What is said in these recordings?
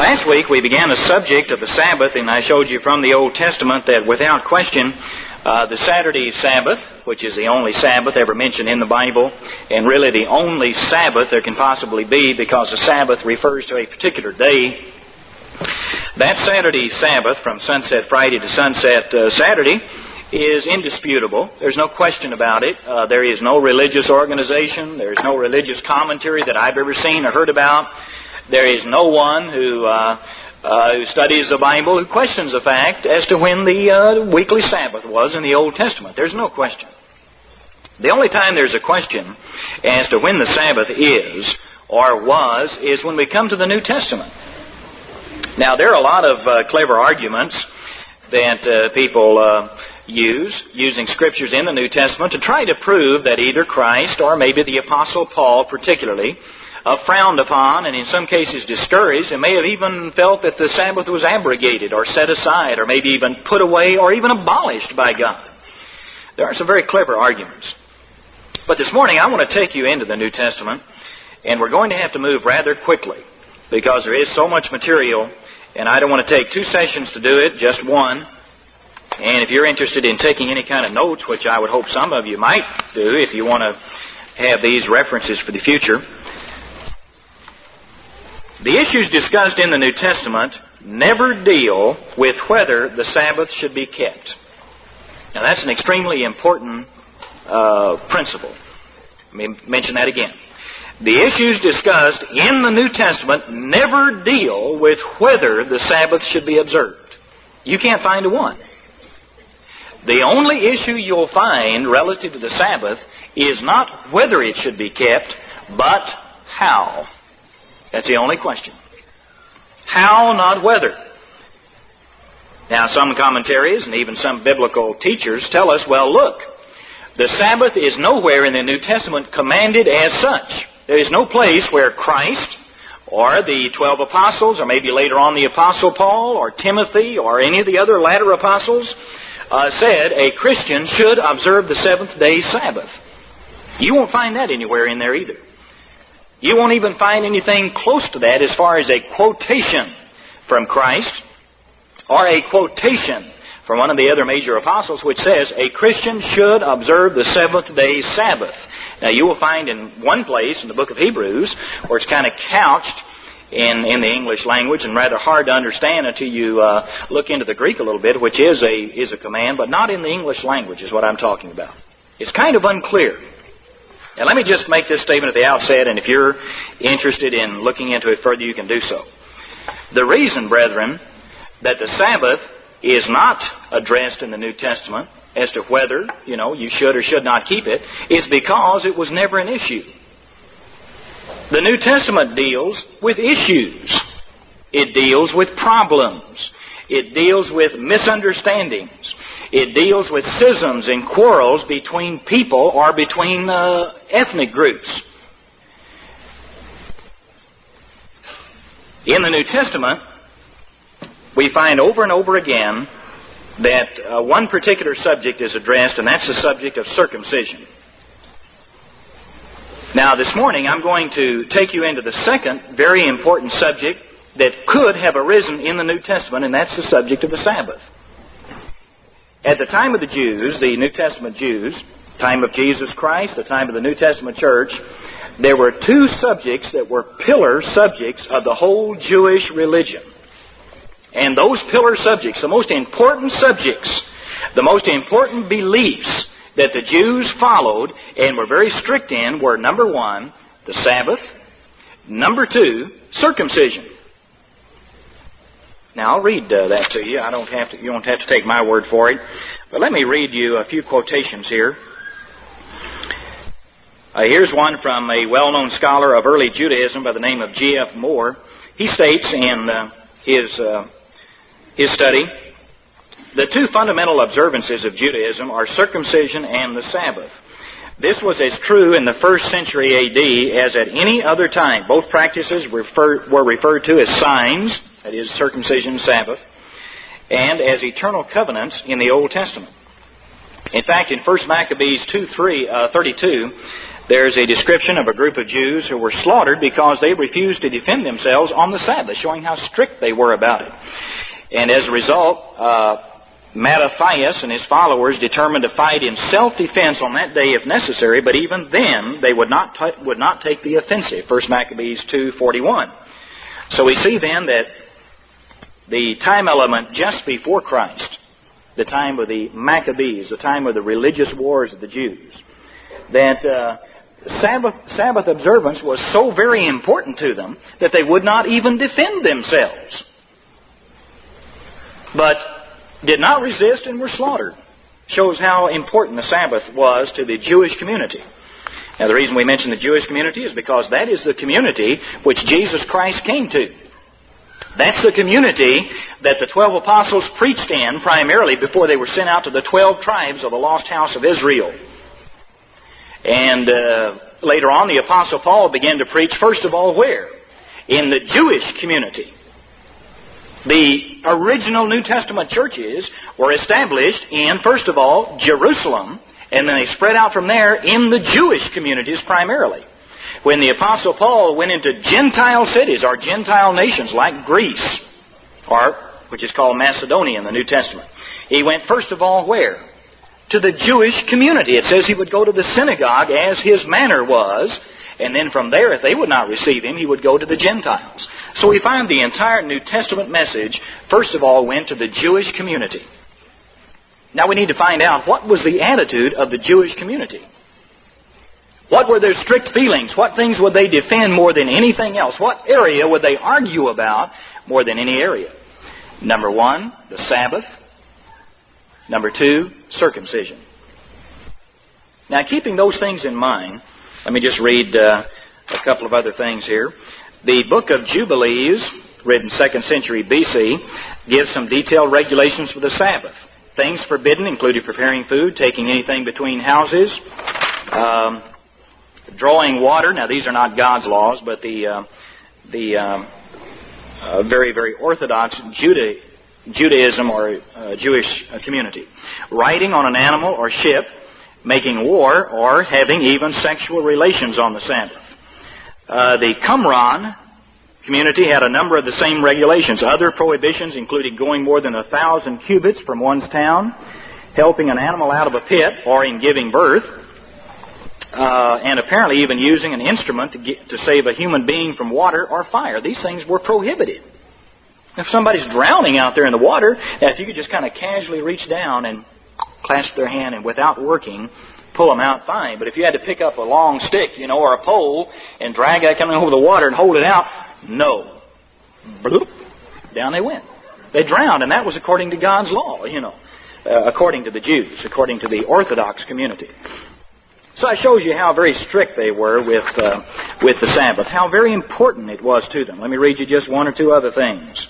Last week we began a subject of the Sabbath, and I showed you from the Old Testament that without question the Saturday Sabbath, which is the only Sabbath ever mentioned in the Bible, and really the only Sabbath there can possibly be because the Sabbath refers to a particular day. That Saturday Sabbath, from sunset Friday to sunset Saturday, is indisputable. There's no question about it. There is no religious organization. There's no religious commentary that I've ever seen or heard about. There is no one who studies the Bible who questions the fact as to when the weekly Sabbath was in the Old Testament. There's no question. The only time there's a question as to when the Sabbath is or was is when we come to the New Testament. Now, there are a lot of clever arguments that people using Scriptures in the New Testament to try to prove that either Christ or maybe the Apostle Paul particularly frowned upon and in some cases discouraged and may have even felt that the Sabbath was abrogated or set aside or maybe even put away or even abolished by God. There are some very clever arguments. But this morning I want to take you into the New Testament, and we're going to have to move rather quickly because there is so much material, and I don't want to take 2 sessions to do it, just one. And if you're interested in taking any kind of notes, which I would hope some of you might do if you want to have these references for the future, the issues discussed in the New Testament never deal with whether the Sabbath should be kept. Now that's an extremely important principle. Let me mention that again. The issues discussed in the New Testament never deal with whether the Sabbath should be observed. You can't find a one. The only issue you'll find relative to the Sabbath is not whether it should be kept, but how. That's the only question. How, not whether. Now, some commentaries and even some biblical teachers tell us, well, look, the Sabbath is nowhere in the New Testament commanded as such. There is no place where Christ or the 12 apostles, or maybe later on the Apostle Paul or Timothy or any of the other latter apostles said a Christian should observe the seventh-day Sabbath. You won't find that anywhere in there either. You won't even find anything close to that as far as a quotation from Christ or a quotation from one of the other major apostles which says a Christian should observe the seventh-day Sabbath. Now you will find in one place in the book of Hebrews where it's kind of couched in the English language and rather hard to understand until you look into the Greek a little bit, which is a command, but not in the English language is what I'm talking about. It's kind of unclear. Now let me just make this statement at the outset, and if you're interested in looking into it further, you can do so. The reason, brethren, that the Sabbath is not addressed in the New Testament as to whether, you should or should not keep it, is because it was never an issue. The New Testament deals with issues. It deals with problems. It deals with misunderstandings. It deals with schisms and quarrels between people or between ethnic groups. In the New Testament, we find over and over again that one particular subject is addressed, and that's the subject of circumcision. Now, this morning, I'm going to take you into the second very important subject that could have arisen in the New Testament, and that's the subject of the Sabbath. At the time of the Jews, the New Testament Jews, time of Jesus Christ, the time of the New Testament church, there were 2 subjects that were pillar subjects of the whole Jewish religion. And those pillar subjects, the most important subjects, the most important beliefs that the Jews followed and were very strict in were, number 1, the Sabbath, number 2, circumcision. Now, I'll read that to you. You don't have to take my word for it. But let me read you a few quotations here. Here's one from a well-known scholar of early Judaism by the name of G.F. Moore. He states in his study, the 2 fundamental observances of Judaism are circumcision and the Sabbath. This was as true in the 1st century A.D. as at any other time. Both practices were referred to as signs, that is, circumcision, Sabbath, and as eternal covenants in the Old Testament. In fact, in 1 Maccabees 2:32, there's a description of a group of Jews who were slaughtered because they refused to defend themselves on the Sabbath, showing how strict they were about it. And as a result, Mattathias and his followers determined to fight in self-defense on that day if necessary, but even then they would not take the offensive. 1 Maccabees 2:41. So we see then that the time element just before Christ, the time of the Maccabees, the time of the religious wars of the Jews, that Sabbath observance was so very important to them that they would not even defend themselves, but did not resist and were slaughtered. Shows how important the Sabbath was to the Jewish community. Now, the reason we mention the Jewish community is because that is the community which Jesus Christ came to. That's the community that the 12 apostles preached in primarily before they were sent out to the 12 tribes of the lost house of Israel. And later on, the Apostle Paul began to preach, first of all, where? In the Jewish community. The original New Testament churches were established in, first of all, Jerusalem, and then they spread out from there in the Jewish communities primarily. When the Apostle Paul went into Gentile cities or Gentile nations like Greece, or which is called Macedonia in the New Testament, he went first of all where? To the Jewish community. It says he would go to the synagogue as his manner was, and then from there, if they would not receive him, he would go to the Gentiles. So we find the entire New Testament message, first of all, went to the Jewish community. Now we need to find out what was the attitude of the Jewish community. What were their strict feelings? What things would they defend more than anything else? What area would they argue about more than any area? Number one, the Sabbath. Number two, circumcision. Now, keeping those things in mind, let me just read a couple of other things here. The book of Jubilees, written 2nd century BC, gives some detailed regulations for the Sabbath. Things forbidden included preparing food, taking anything between houses, drawing water. Now, these are not God's laws, but the very, very orthodox Judaism or Jewish community. Riding on an animal or ship, making war, or having even sexual relations on the Sabbath. The Qumran community had a number of the same regulations. Other prohibitions included going more than 1,000 cubits from one's town, helping an animal out of a pit, or in giving birth, and apparently even using an instrument to save a human being from water or fire. These things were prohibited. If somebody's drowning out there in the water, if you could just kind of casually reach down and clasp their hand and without working, pull them out, fine. But if you had to pick up a long stick, or a pole and drag that coming over the water and hold it out, no. Bloop, down they went. They drowned, and that was according to God's law, according to the Jews, according to the Orthodox community. So it shows you how very strict they were with the Sabbath, how very important it was to them. Let me read you just one or two other things.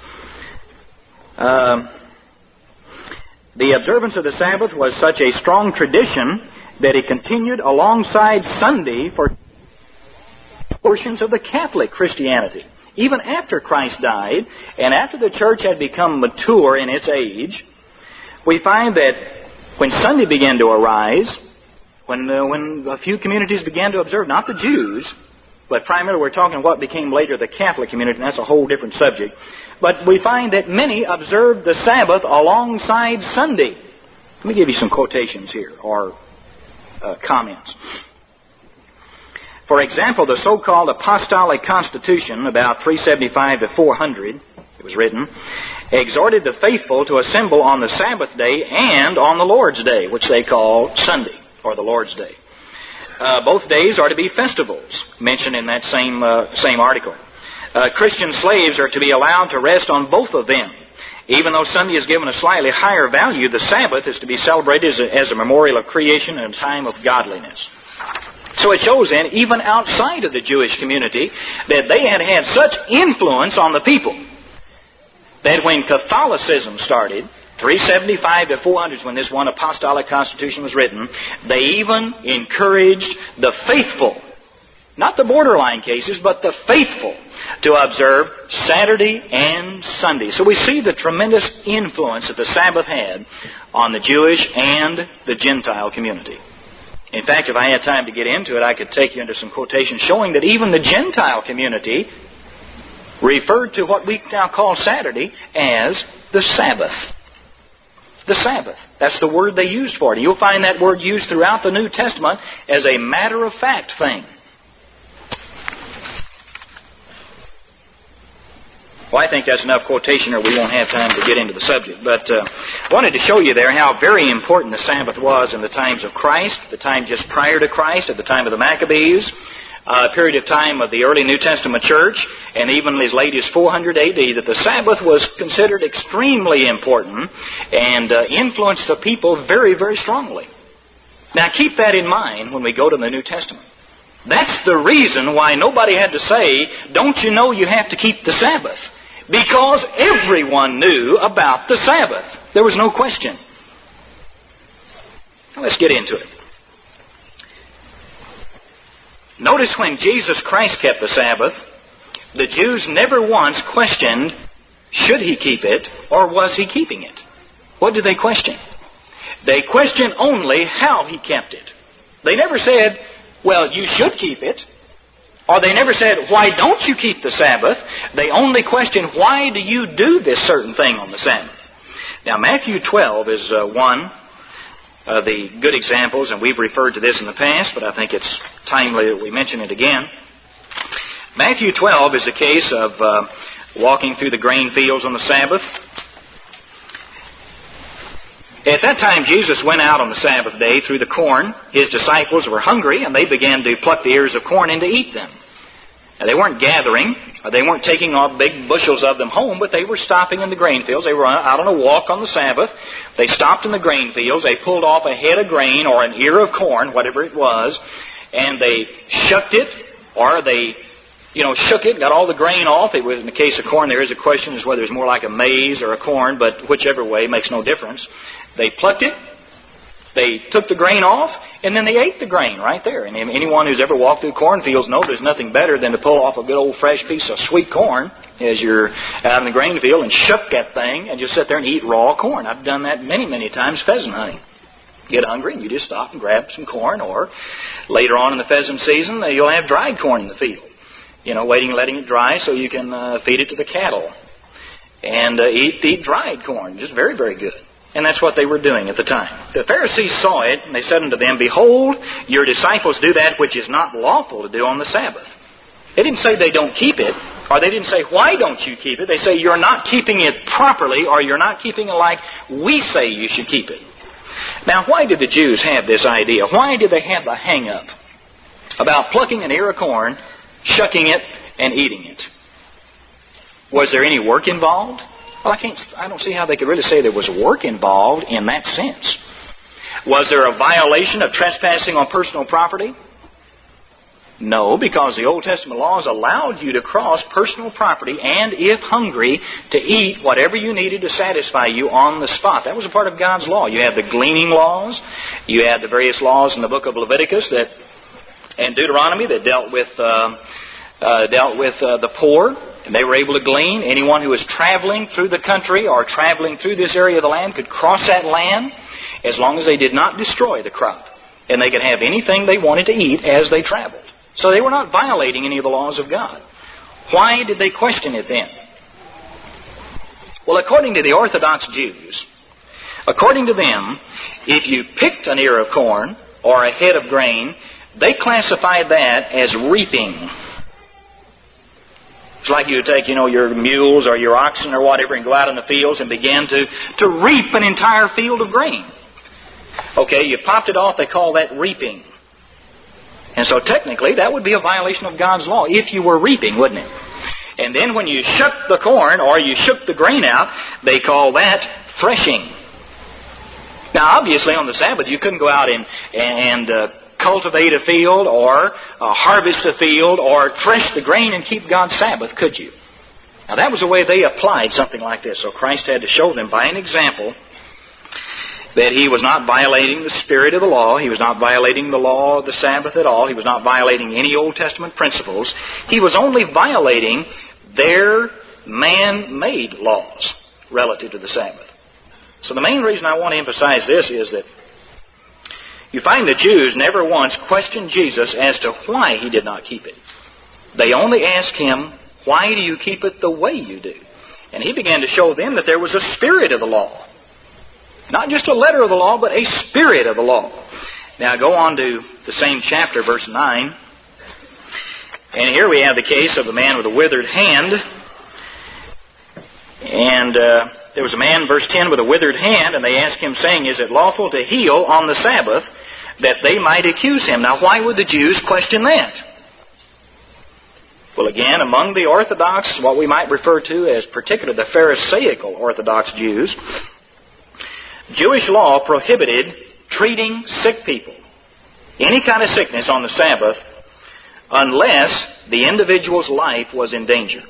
The observance of the Sabbath was such a strong tradition that it continued alongside Sunday for portions of the Catholic Christianity. Even after Christ died, and after the church had become mature in its age, we find that when Sunday began to arise, when a few communities began to observe, not the Jews, but primarily we're talking what became later the Catholic community, and that's a whole different subject. But we find that many observed the Sabbath alongside Sunday. Let me give you some quotations here, or comments. For example, the so-called Apostolic Constitution, about 375 to 400, it was written, exhorted the faithful to assemble on the Sabbath day and on the Lord's Day, which they call Sunday, or the Lord's Day. Both days are to be festivals, mentioned in that same article. Christian slaves are to be allowed to rest on both of them. Even though Sunday is given a slightly higher value, the Sabbath is to be celebrated as a memorial of creation and a time of godliness. So it shows then, even outside of the Jewish community, that they had had such influence on the people that when Catholicism started, 375 to 400 when this one Apostolic Constitution was written, they even encouraged the faithful, not the borderline cases, but the faithful, to observe Saturday and Sunday. So we see the tremendous influence that the Sabbath had on the Jewish and the Gentile community. In fact, if I had time to get into it, I could take you into some quotations showing that even the Gentile community referred to what we now call Saturday as the Sabbath. The Sabbath. That's the word they used for it. And you'll find that word used throughout the New Testament as a matter-of-fact thing. Well, I think that's enough quotation or we won't have time to get into the subject. But I wanted to show you there how very important the Sabbath was in the times of Christ, the time just prior to Christ, at the time of the Maccabees, a period of time of the early New Testament church, and even as late as 400 A.D., that the Sabbath was considered extremely important and influenced the people very, very strongly. Now keep that in mind when we go to the New Testament. That's the reason why nobody had to say, don't you know you have to keep the Sabbath? Because everyone knew about the Sabbath. There was no question. Now let's get into it. Notice when Jesus Christ kept the Sabbath, the Jews never once questioned, should he keep it or was he keeping it? What did they question? They questioned only how he kept it. They never said, well, you should keep it. Or they never said, why don't you keep the Sabbath? They only questioned, why do you do this certain thing on the Sabbath? Now, Matthew 12 is one of the good examples, and we've referred to this in the past, but I think it's timely that we mention it again. Matthew 12 is a case of walking through the grain fields on the Sabbath. At that time, Jesus went out on the Sabbath day through the corn. His disciples were hungry, and they began to pluck the ears of corn and to eat them. Now, they weren't gathering, or they weren't taking off big bushels of them home, but they were stopping in the grain fields. They were out on a walk on the Sabbath. They stopped in the grain fields. They pulled off a head of grain or an ear of corn, whatever it was, and they shucked it, or they shook it, got all the grain off. It was, in the case of corn, there is a question as whether it's more like a maize or a corn, but whichever way makes no difference. They plucked it, they took the grain off, and then they ate the grain right there. And anyone who's ever walked through cornfields knows there's nothing better than to pull off a good old fresh piece of sweet corn as you're out in the grain field and shuck that thing and just sit there and eat raw corn. I've done that many, many times pheasant hunting. Get hungry and you just stop and grab some corn, or later on in the pheasant season, you'll have dried corn in the field. Letting it dry so you can feed it to the cattle. And eat dried corn. Just very, very good. And that's what they were doing at the time. The Pharisees saw it, and they said unto them, behold, your disciples do that which is not lawful to do on the Sabbath. They didn't say they don't keep it, or they didn't say, why don't you keep it? They say, you're not keeping it properly, or you're not keeping it like we say you should keep it. Now, why did the Jews have this idea? Why did they have the hang-up about plucking an ear of corn, shucking it, and eating it? Was there any work involved? Well, I don't see how they could really say there was work involved in that sense. Was there a violation of trespassing on personal property? No, because the Old Testament laws allowed you to cross personal property and, if hungry, to eat whatever you needed to satisfy you on the spot. That was a part of God's law. You had the gleaning laws. You had the various laws in the book of Leviticus and Deuteronomy that dealt with the poor. And they were able to glean. Anyone who was traveling through the country or traveling through this area of the land could cross that land as long as they did not destroy the crop. And they could have anything they wanted to eat as they traveled. So they were not violating any of the laws of God. Why did they question it then? Well, according to the Orthodox Jews, according to them, if you picked an ear of corn or a head of grain, they classified that as reaping. It's like you would take, your mules or your oxen or whatever and go out in the fields and begin to reap an entire field of grain. Okay, you popped it off, they call that reaping. And so technically that would be a violation of God's law if you were reaping, wouldn't it? And then when you shook the corn or you shook the grain out, they call that threshing. Now obviously on the Sabbath you couldn't go out and cultivate a field or harvest a field or thresh the grain and keep God's Sabbath, could you? Now that was the way they applied something like this. So Christ had to show them by an example that He was not violating the spirit of the law. He was not violating the law of the Sabbath at all. He was not violating any Old Testament principles. He was only violating their man-made laws relative to the Sabbath. So the main reason I want to emphasize this is that You find the Jews never once questioned Jesus as to why he did not keep it. They only asked him, why do you keep it the way you do? And he began to show them that there was a spirit of the law. Not just a letter of the law, but a spirit of the law. Now go on to the same chapter, verse 9. And here we have the case of the man with a withered hand. And there was a man, verse 10, with a withered hand, and they asked him, saying, is it lawful to heal on the Sabbath, that they might accuse him? Now why would the Jews question that? Well, again, among the Orthodox, what we might refer to as particularly the Pharisaical Orthodox Jews, Jewish law prohibited treating sick people, any kind of sickness on the Sabbath, unless the individual's life was in danger.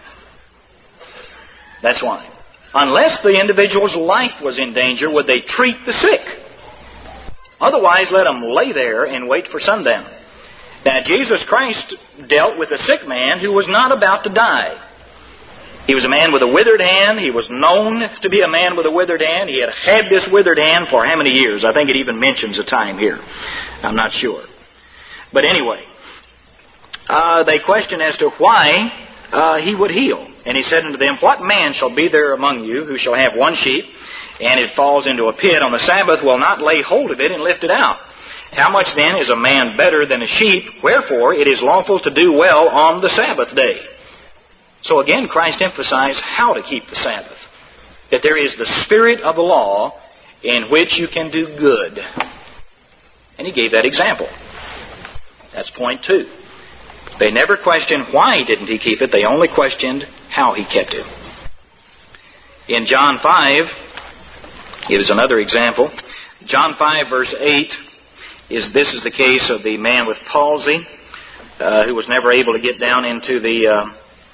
That's why. Unless the individual's life was in danger, would they treat the sick. Otherwise, let them lay there and wait for sundown. Now, Jesus Christ dealt with a sick man who was not about to die. He was a man with a withered hand. He was known to be a man with a withered hand. He had had this withered hand for how many years? I think it even mentions a time here. I'm not sure. But anyway, they questioned as to why he would heal. And he said unto them, what man shall be there among you who shall have one sheep, and it falls into a pit on the Sabbath, will not lay hold of it and lift it out? How much then is a man better than a sheep? Wherefore it is lawful to do well on the Sabbath day. So again, Christ emphasized how to keep the Sabbath. That there is the spirit of the law in which you can do good. And he gave that example. That's point 2. They never questioned why didn't he keep it. They only questioned how he kept it. In John 5, gives another example. John 5, verse 8, this is the case of the man with palsy who was never able to get down into the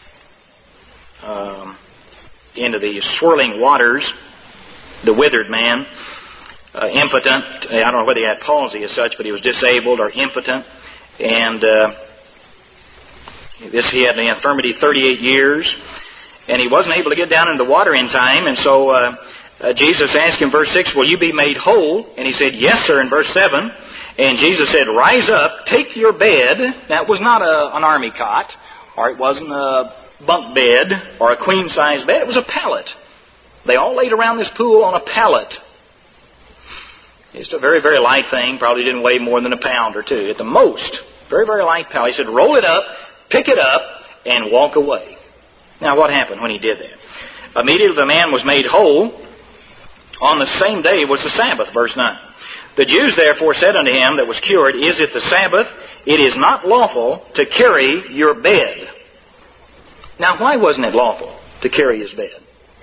swirling waters. The withered man, impotent. I don't know whether he had palsy as such, but he was disabled or impotent. And he had the infirmity 38 years. And he wasn't able to get down into the water in time. And so Jesus asked him, verse 6, will you be made whole? And he said, yes, sir, in verse 7. And Jesus said, rise up, take your bed. Now, it was not an army cot, or it wasn't a bunk bed, or a queen-size bed. It was a pallet. They all laid around this pool on a pallet. It's a very, very light thing. Probably didn't weigh more than a pound or two at the most. Very, very light pallet. He said, roll it up, pick it up, and walk away. Now, what happened when he did that? Immediately the man was made whole. On the same day was the Sabbath, verse 9. The Jews therefore said unto him that was cured, is it the Sabbath? It is not lawful to carry your bed. Now, why wasn't it lawful to carry his bed?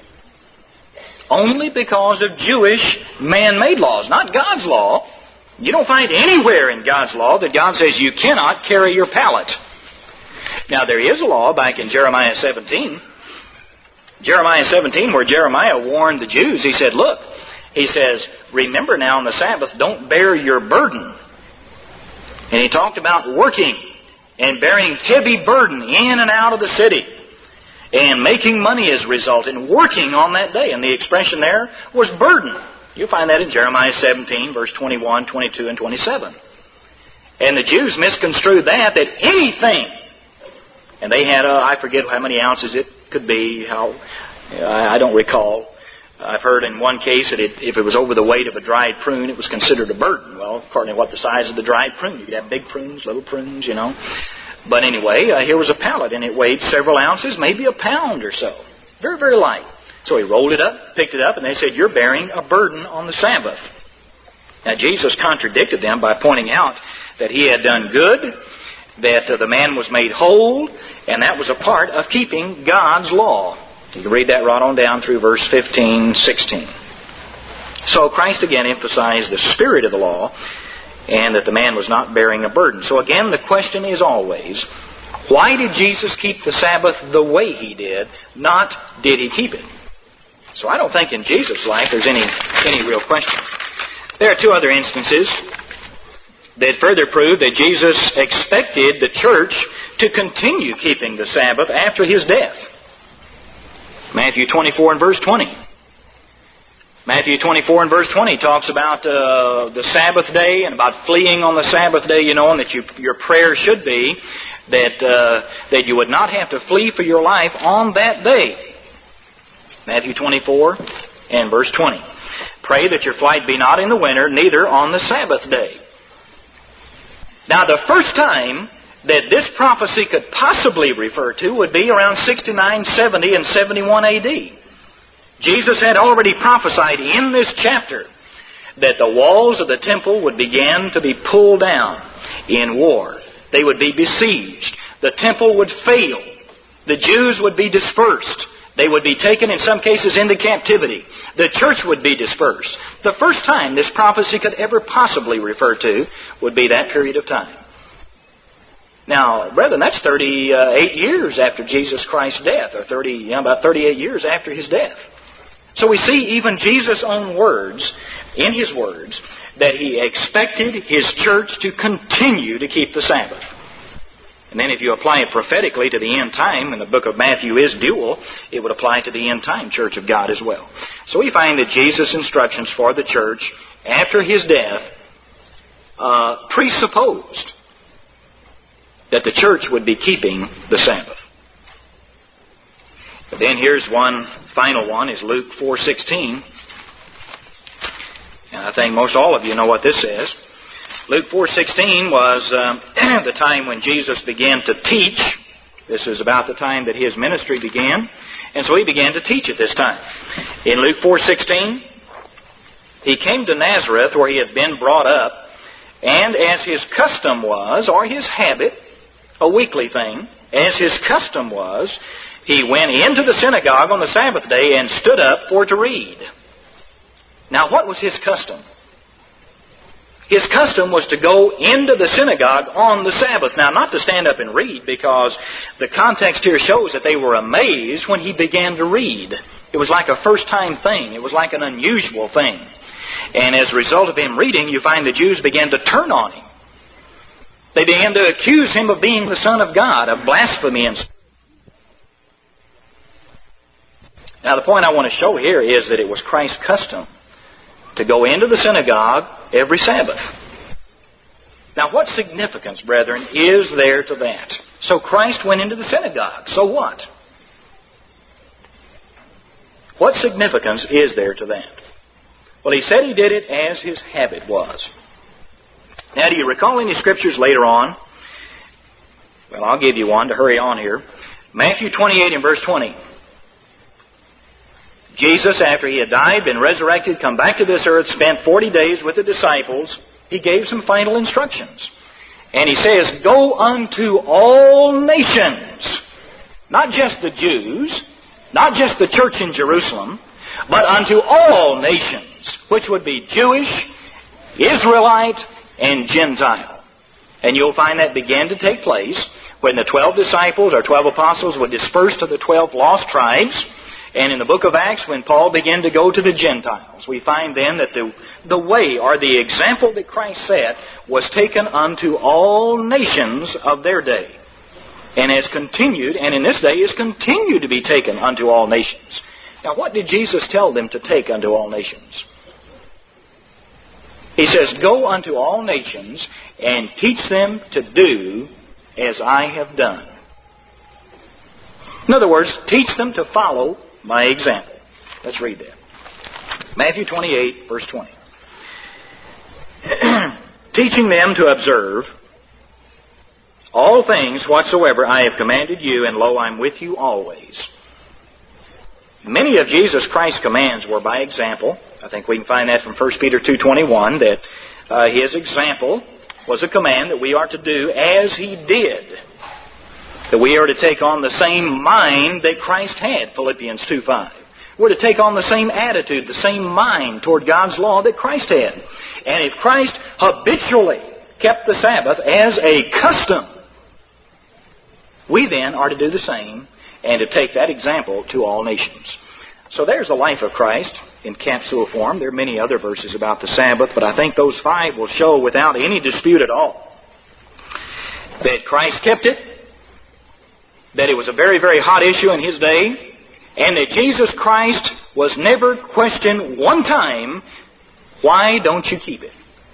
Only because of Jewish man-made laws, not God's law. You don't find anywhere in God's law that God says you cannot carry your pallet. Now, there is a law back in Jeremiah 17. Jeremiah 17, where Jeremiah warned the Jews. He said, look, he says, remember now on the Sabbath, don't bear your burden. And he talked about working and bearing heavy burden in and out of the city and making money as a result and working on that day. And the expression there was burden. You'll find that in Jeremiah 17, verse 21, 22, and 27. And the Jews misconstrued that anything, and they had, I forget how many ounces it could be, I don't recall. I've heard in one case that if it was over the weight of a dried prune, it was considered a burden. Well, according to what the size of the dried prune. You could have big prunes, little prunes, But anyway, here was a pallet, and it weighed several ounces, maybe a pound or so. Very, very light. So he rolled it up, picked it up, and they said, you're bearing a burden on the Sabbath. Now, Jesus contradicted them by pointing out that he had done good, that the man was made whole, and that was a part of keeping God's law. You can read that right on down through verse 15, 16. So Christ again emphasized the spirit of the law and that the man was not bearing a burden. So again, the question is always, why did Jesus keep the Sabbath the way he did, not did he keep it? So I don't think in Jesus' life there's any real question. There are two other instances that further prove that Jesus expected the church to continue keeping the Sabbath after his death. Matthew 24 and verse 20. Matthew 24 and verse 20 talks about the Sabbath day and about fleeing on the Sabbath day, and that your prayer should be that you would not have to flee for your life on that day. Matthew 24 and verse 20. Pray that your flight be not in the winter, neither on the Sabbath day. Now, the first time that this prophecy could possibly refer to would be around 69, 70, and 71 A.D. Jesus had already prophesied in this chapter that the walls of the temple would begin to be pulled down in war. They would be besieged. The temple would fail. The Jews would be dispersed. They would be taken, in some cases, into captivity. The church would be dispersed. The first time this prophecy could ever possibly refer to would be that period of time. Now, brethren, that's 38 years after Jesus Christ's death, or about 38 years after His death. So we see even Jesus' own words, in His words, that He expected His church to continue to keep the Sabbath. And then if you apply it prophetically to the end time, and the book of Matthew is dual, it would apply to the end time church of God as well. So we find that Jesus' instructions for the church after His death presupposed that the church would be keeping the Sabbath. But then here's one final one, is Luke 4:16. And I think most all of you know what this says. Luke 4:16 was the time when Jesus began to teach. This is about the time that His ministry began. And so He began to teach at this time. In Luke 4:16, He came to Nazareth where He had been brought up. And as His custom was, or His habit, a weekly thing, as His custom was, He went into the synagogue on the Sabbath day and stood up for to read. Now, what was His custom? His custom was to go into the synagogue on the Sabbath. Now, not to stand up and read, because the context here shows that they were amazed when He began to read. It was like a first-time thing. It was like an unusual thing. And as a result of Him reading, you find the Jews began to turn on Him. They began to accuse Him of being the Son of God, of blasphemy and so. Now, the point I want to show here is that it was Christ's custom to go into the synagogue every Sabbath. Now, what significance, brethren, is there to that? So Christ went into the synagogue. So what? What significance is there to that? Well, He said He did it as His habit was. Now, do you recall any scriptures later on? Well, I'll give you one to hurry on here. Matthew 28 and verse 20. Jesus, after He had died, been resurrected, come back to this earth, spent 40 days with the disciples. He gave some final instructions. And He says, go unto all nations. Not just the Jews, not just the church in Jerusalem, but unto all nations, which would be Jewish, Israelite, and Gentile. And you'll find that began to take place when the 12 disciples or 12 apostles were dispersed to the 12 lost tribes. And in the book of Acts, when Paul began to go to the Gentiles, we find then that the way or the example that Christ set was taken unto all nations of their day. And has continued, and in this day is continued to be taken unto all nations. Now, what did Jesus tell them to take unto all nations? He says, go unto all nations and teach them to do as I have done. In other words, teach them to follow my example. Let's read that. Matthew 28, verse 20. Teaching them to observe all things whatsoever I have commanded you, and lo, I'm with you always. Many of Jesus Christ's commands were by example. I think we can find that from 1 Peter 2:21, that His example was a command that we are to do as He did. That we are to take on the same mind that Christ had, Philippians 2:5. We're to take on the same attitude, the same mind toward God's law that Christ had. And if Christ habitually kept the Sabbath as a custom, we then are to do the same and to take that example to all nations. So there's the life of Christ in capsule form. There are many other verses about the Sabbath, but I think those 5 will show without any dispute at all that Christ kept it, that it was a very, very hot issue in His day, and that Jesus Christ was never questioned one time, why don't you keep it?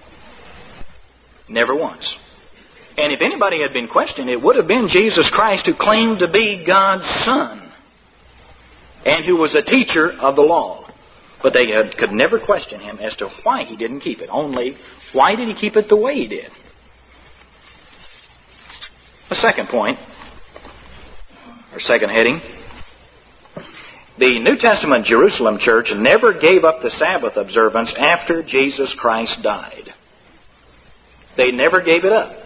Never once. And if anybody had been questioned, it would have been Jesus Christ, who claimed to be God's Son and who was a teacher of the law. But they could never question him as to why he didn't keep it. Only, why did he keep it the way he did? The second point, or second heading, the New Testament Jerusalem church never gave up the Sabbath observance after Jesus Christ died. They never gave it up.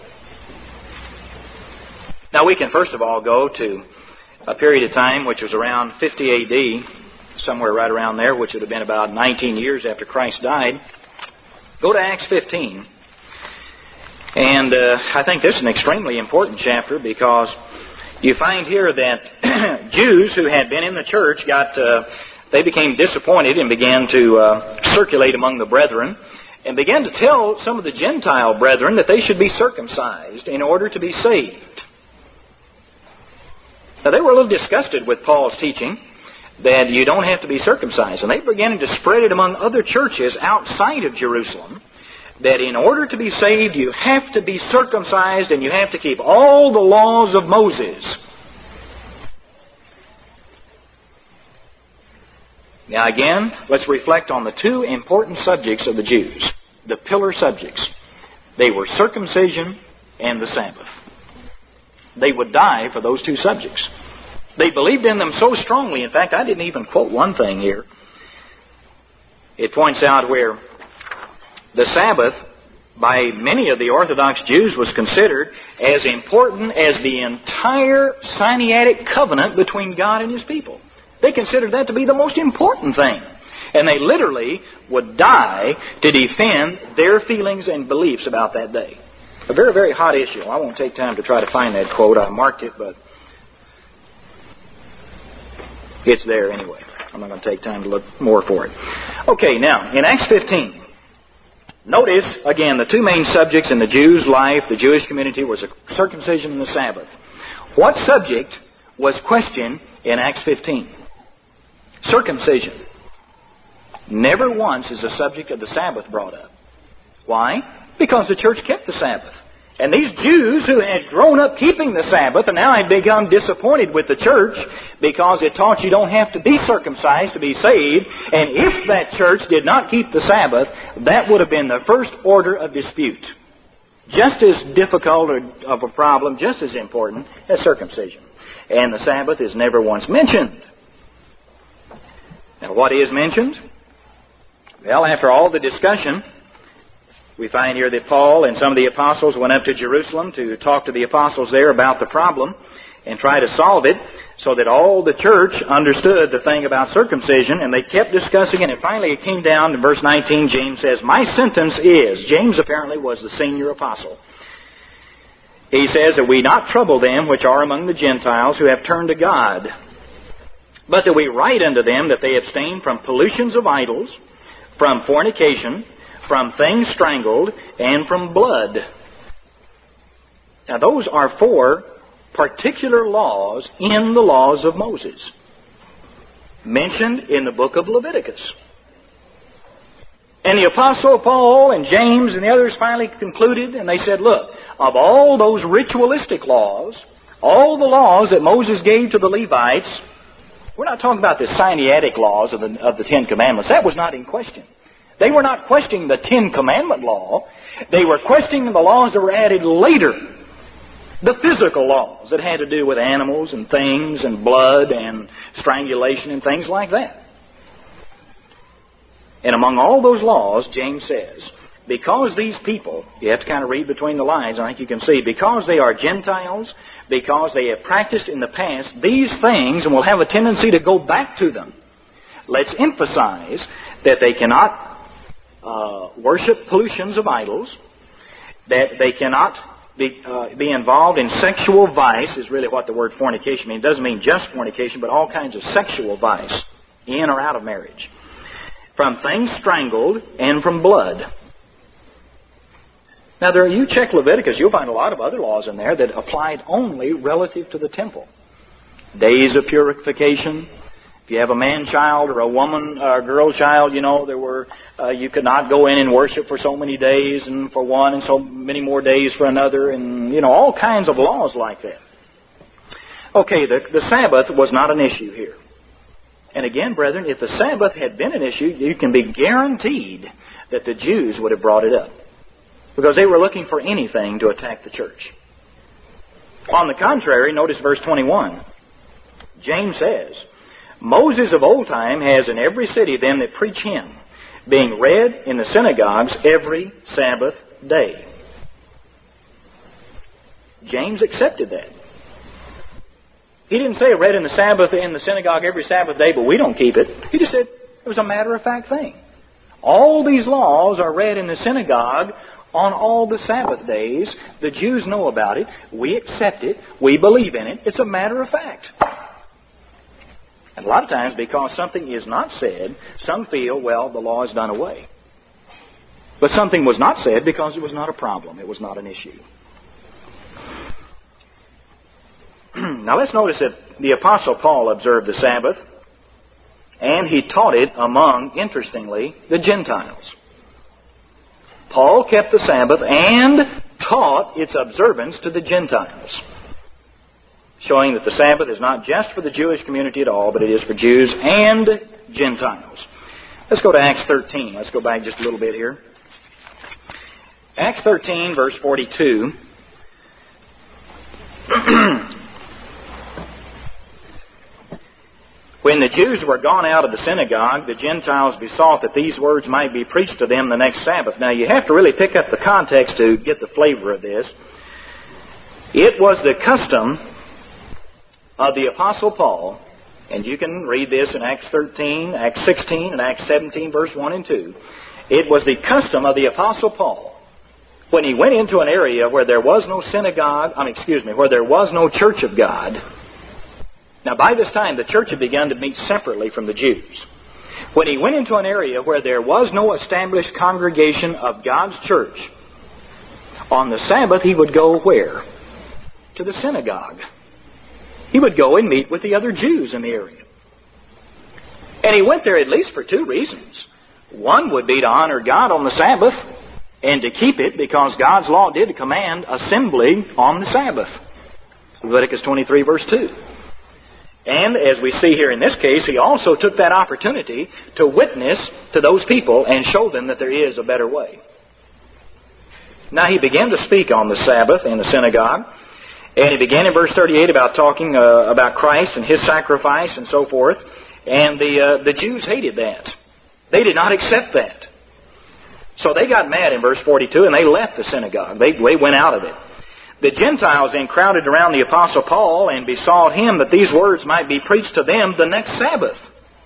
Now we can first of all go to a period of time which was around 50 A.D., somewhere right around there, which would have been about 19 years after Christ died. Go to Acts 15. And I think this is an extremely important chapter, because you find here that Jews who had been in the church they became disappointed and began to circulate among the brethren and began to tell some of the Gentile brethren that they should be circumcised in order to be saved. Now they were a little disgusted with Paul's teaching that you don't have to be circumcised. And they began to spread it among other churches outside of Jerusalem, that in order to be saved, you have to be circumcised and you have to keep all the laws of Moses. Now again, let's reflect on the two important subjects of the Jews, the pillar subjects. They were circumcision and the Sabbath. They would die for those two subjects. They believed in them so strongly. In fact, I didn't even quote one thing here. It points out where the Sabbath, by many of the Orthodox Jews, was considered as important as the entire Sinaitic covenant between God and His people. They considered that to be the most important thing. And they literally would die to defend their feelings and beliefs about that day. A very, very hot issue. I won't take time to try to find that quote. I marked it, but it's there anyway. I'm not going to take time to look more for it. Okay, now, in Acts 15, notice, again, the two main subjects in the Jews' life, the Jewish community, was circumcision and the Sabbath. What subject was questioned in Acts 15? Circumcision. Never once is the subject of the Sabbath brought up. Why? Because the church kept the Sabbath. And these Jews who had grown up keeping the Sabbath and now had become disappointed with the church because it taught you don't have to be circumcised to be saved. And if that church did not keep the Sabbath, that would have been the first order of dispute. Just as difficult of a problem, just as important as circumcision. And the Sabbath is never once mentioned. Now what is mentioned? Well, after all the discussion, we find here that Paul and some of the apostles went up to Jerusalem to talk to the apostles there about the problem and try to solve it, so that all the church understood the thing about circumcision, and they kept discussing it, and finally it came down to verse 19. James says, "My sentence is," James apparently was the senior apostle, he says, "that we not trouble them which are among the Gentiles who have turned to God, but that we write unto them that they abstain from pollutions of idols, from fornication, from things strangled, and from blood." Now those are four particular laws in the laws of Moses, mentioned in the book of Leviticus. And the Apostle Paul and James and the others finally concluded, and they said, look, of all those ritualistic laws, all the laws that Moses gave to the Levites, we're not talking about the Sinaitic laws of the Ten Commandments. That was not in question. They were not questioning the Ten Commandment law. They were questioning the laws that were added later. The physical laws that had to do with animals and things and blood and strangulation and things like that. And among all those laws, James says, because these people, you have to kind of read between the lines, I think you can see, because they are Gentiles, because they have practiced in the past these things and will have a tendency to go back to them, let's emphasize that they cannot worship pollutions of idols, that they cannot be involved in sexual vice, is really what the word fornication means. It doesn't mean just fornication, but all kinds of sexual vice, in or out of marriage. From things strangled and from blood. Now, you check Leviticus, you'll find a lot of other laws in there that applied only relative to the temple. Days of purification, If you have a man-child or a woman or a girl-child, there were you could not go in and worship for so many days, and for one, and so many more days for another, and all kinds of laws like that. Okay, the Sabbath was not an issue here. And again, brethren, if the Sabbath had been an issue, you can be guaranteed that the Jews would have brought it up, because they were looking for anything to attack the church. On the contrary, notice verse 21. James says, Moses of old time has in every city them that preach him, being read in the synagogues every Sabbath day. James accepted that. He didn't say read in the synagogue every Sabbath day, but we don't keep it. He just said it was a matter-of-fact thing. All these laws are read in the synagogue on all the Sabbath days. The Jews know about it. We accept it. We believe in it. It's a matter of fact. And a lot of times, because something is not said, some feel, well, the law is done away. But something was not said because it was not a problem. It was not an issue. Now let's notice that the Apostle Paul observed the Sabbath, and he taught it among, interestingly, the Gentiles. Paul kept the Sabbath and taught its observance to the Gentiles, showing that the Sabbath is not just for the Jewish community at all, but it is for Jews and Gentiles. Let's go to Acts 13. Let's go back just a little bit here. Acts 13, verse 42. When the Jews were gone out of the synagogue, the Gentiles besought that these words might be preached to them the next Sabbath. Now, you have to really pick up the context to get the flavor of this. It was the custom of the Apostle Paul, and you can read this in Acts 13, Acts 16, and Acts 17, verse 1 and 2. It was the custom of the Apostle Paul, when he went into an area where there was no where there was no church of God. Now, by this time, the church had begun to meet separately from the Jews. When he went into an area where there was no established congregation of God's church, on the Sabbath he would go where? To the synagogue. He would go and meet with the other Jews in the area. And he went there at least for two reasons. One would be to honor God on the Sabbath and to keep it, because God's law did command assembly on the Sabbath. Leviticus 23, verse 2. And as we see here in this case, he also took that opportunity to witness to those people and show them that there is a better way. Now, he began to speak on the Sabbath in the synagogue. And he began in verse 38 about talking about Christ and His sacrifice and so forth. And the Jews hated that. They did not accept that. So they got mad in verse 42 and they left the synagogue. They went out of it. The Gentiles then crowded around the Apostle Paul and besought him that these words might be preached to them the next Sabbath.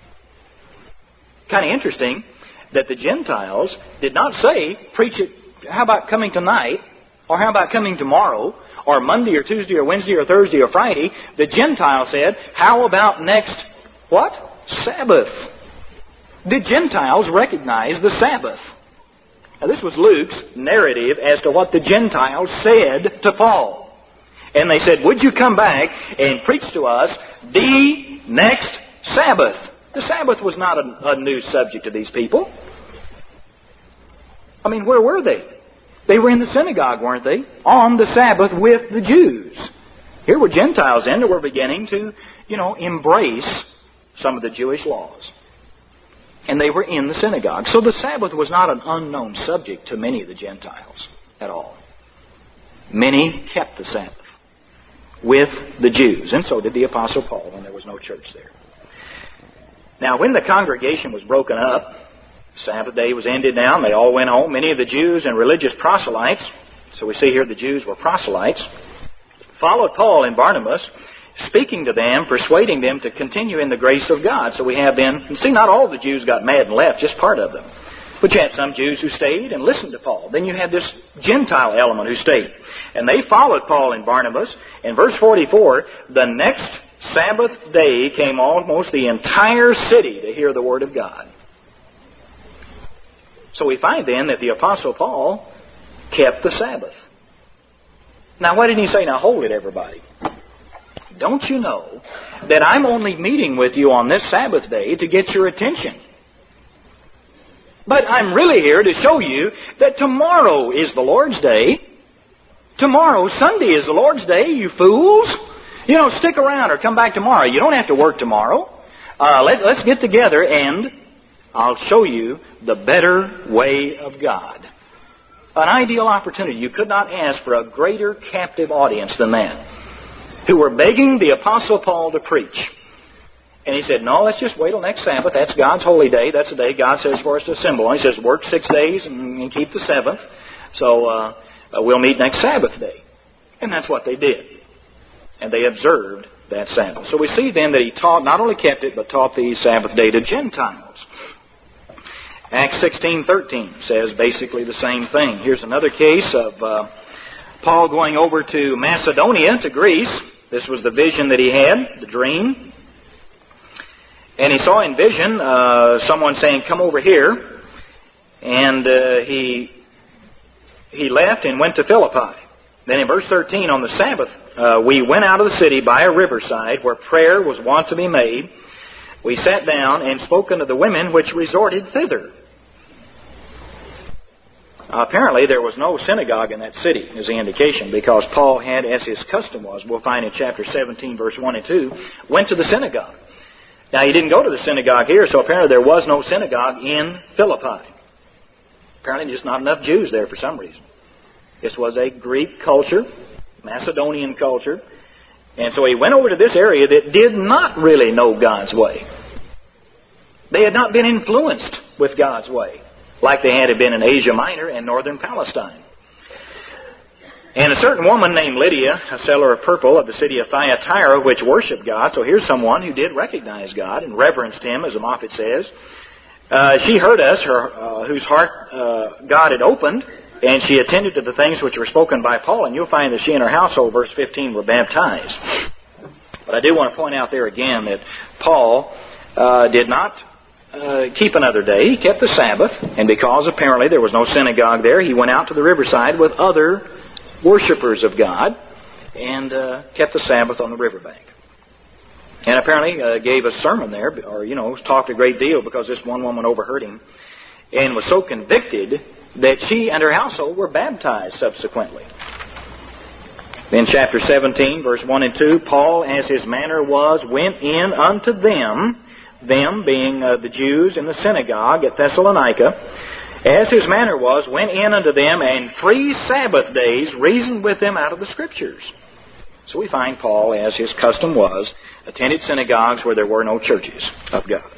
Kind of interesting that the Gentiles did not say, preach it, how about coming tonight? Or how about coming tomorrow? Or Monday or Tuesday or Wednesday or Thursday or Friday? The Gentiles said, how about next, what? Sabbath. The Gentiles recognized the Sabbath. Now, this was Luke's narrative as to what the Gentiles said to Paul. And they said, would you come back and preach to us the next Sabbath? The Sabbath was not a new subject to these people. I mean, where were they? They were in the synagogue, weren't they? On the Sabbath with the Jews. Here were Gentiles in that were beginning to, embrace some of the Jewish laws. And they were in the synagogue. So the Sabbath was not an unknown subject to many of the Gentiles at all. Many kept the Sabbath with the Jews. And so did the Apostle Paul when there was no church there. Now, when the congregation was broken up, Sabbath day was ended now, and they all went home. Many of the Jews and religious proselytes, so we see here the Jews were proselytes, followed Paul and Barnabas, speaking to them, persuading them to continue in the grace of God. So we have then, and see, not all the Jews got mad and left, just part of them. But you had some Jews who stayed and listened to Paul. Then you had this Gentile element who stayed. And they followed Paul and Barnabas. In verse 44, the next Sabbath day came almost the entire city to hear the Word of God. So we find then that the Apostle Paul kept the Sabbath. Now, why didn't he say, now hold it, everybody? don't you know that I'm only meeting with you on this Sabbath day to get your attention? But I'm really here to show you that tomorrow is the Lord's day. Tomorrow, Sunday, is the Lord's day, you fools. You know, stick around or come back tomorrow. You don't have to work tomorrow. Let's get together and I'll show you the better way of God. An ideal opportunity. You could not ask for a greater captive audience than that, who were begging the Apostle Paul to preach. And he said, no, let's just wait till next Sabbath. That's God's holy day. That's the day God says for us to assemble on. He says, work 6 days and keep the seventh. So we'll meet next Sabbath day. And that's what they did. And they observed that Sabbath. So we see then that he taught, not only kept it, but taught the Sabbath day to Gentiles. Acts 16:13 says basically the same thing. Here's another case of Paul going over to Macedonia, to Greece. This was the vision that he had, the dream. And he saw in vision someone saying, come over here. And he left and went to Philippi. Then in verse 13, on the Sabbath, we went out of the city by a riverside where prayer was wont to be made. We sat down and spoke unto the women which resorted thither. Apparently there was no synagogue in that city, is the indication, because Paul had, as his custom was, we'll find in chapter 17, verse 1 and 2, went to the synagogue. Now, he didn't go to the synagogue here, so apparently there was no synagogue in Philippi. Apparently just not enough Jews there for some reason. This was a Greek culture, Macedonian culture, and so he went over to this area that did not really know God's way. They had not been influenced with God's way, like they had been in Asia Minor and northern Palestine. And a certain woman named Lydia, a seller of purple of the city of Thyatira, which worshipped God. So here's someone who did recognize God and reverenced Him, as the Moffat says. She heard us, whose heart God had opened, and she attended to the things which were spoken by Paul. And you'll find that she and her household, verse 15, were baptized. But I do want to point out there again that Paul did not keep another day. He kept the Sabbath, and because apparently there was no synagogue there, he went out to the riverside with other worshippers of God and kept the Sabbath on the riverbank. And apparently gave a sermon there, or, talked a great deal, because this one woman overheard him and was so convicted that she and her household were baptized subsequently. Then chapter 17, verse 1 and 2, Paul, as his manner was, went in unto them being the Jews in the synagogue at Thessalonica, as his manner was, went in unto them, and 3 Sabbath days reasoned with them out of the Scriptures. So we find Paul, as his custom was, attended synagogues where there were no churches of God.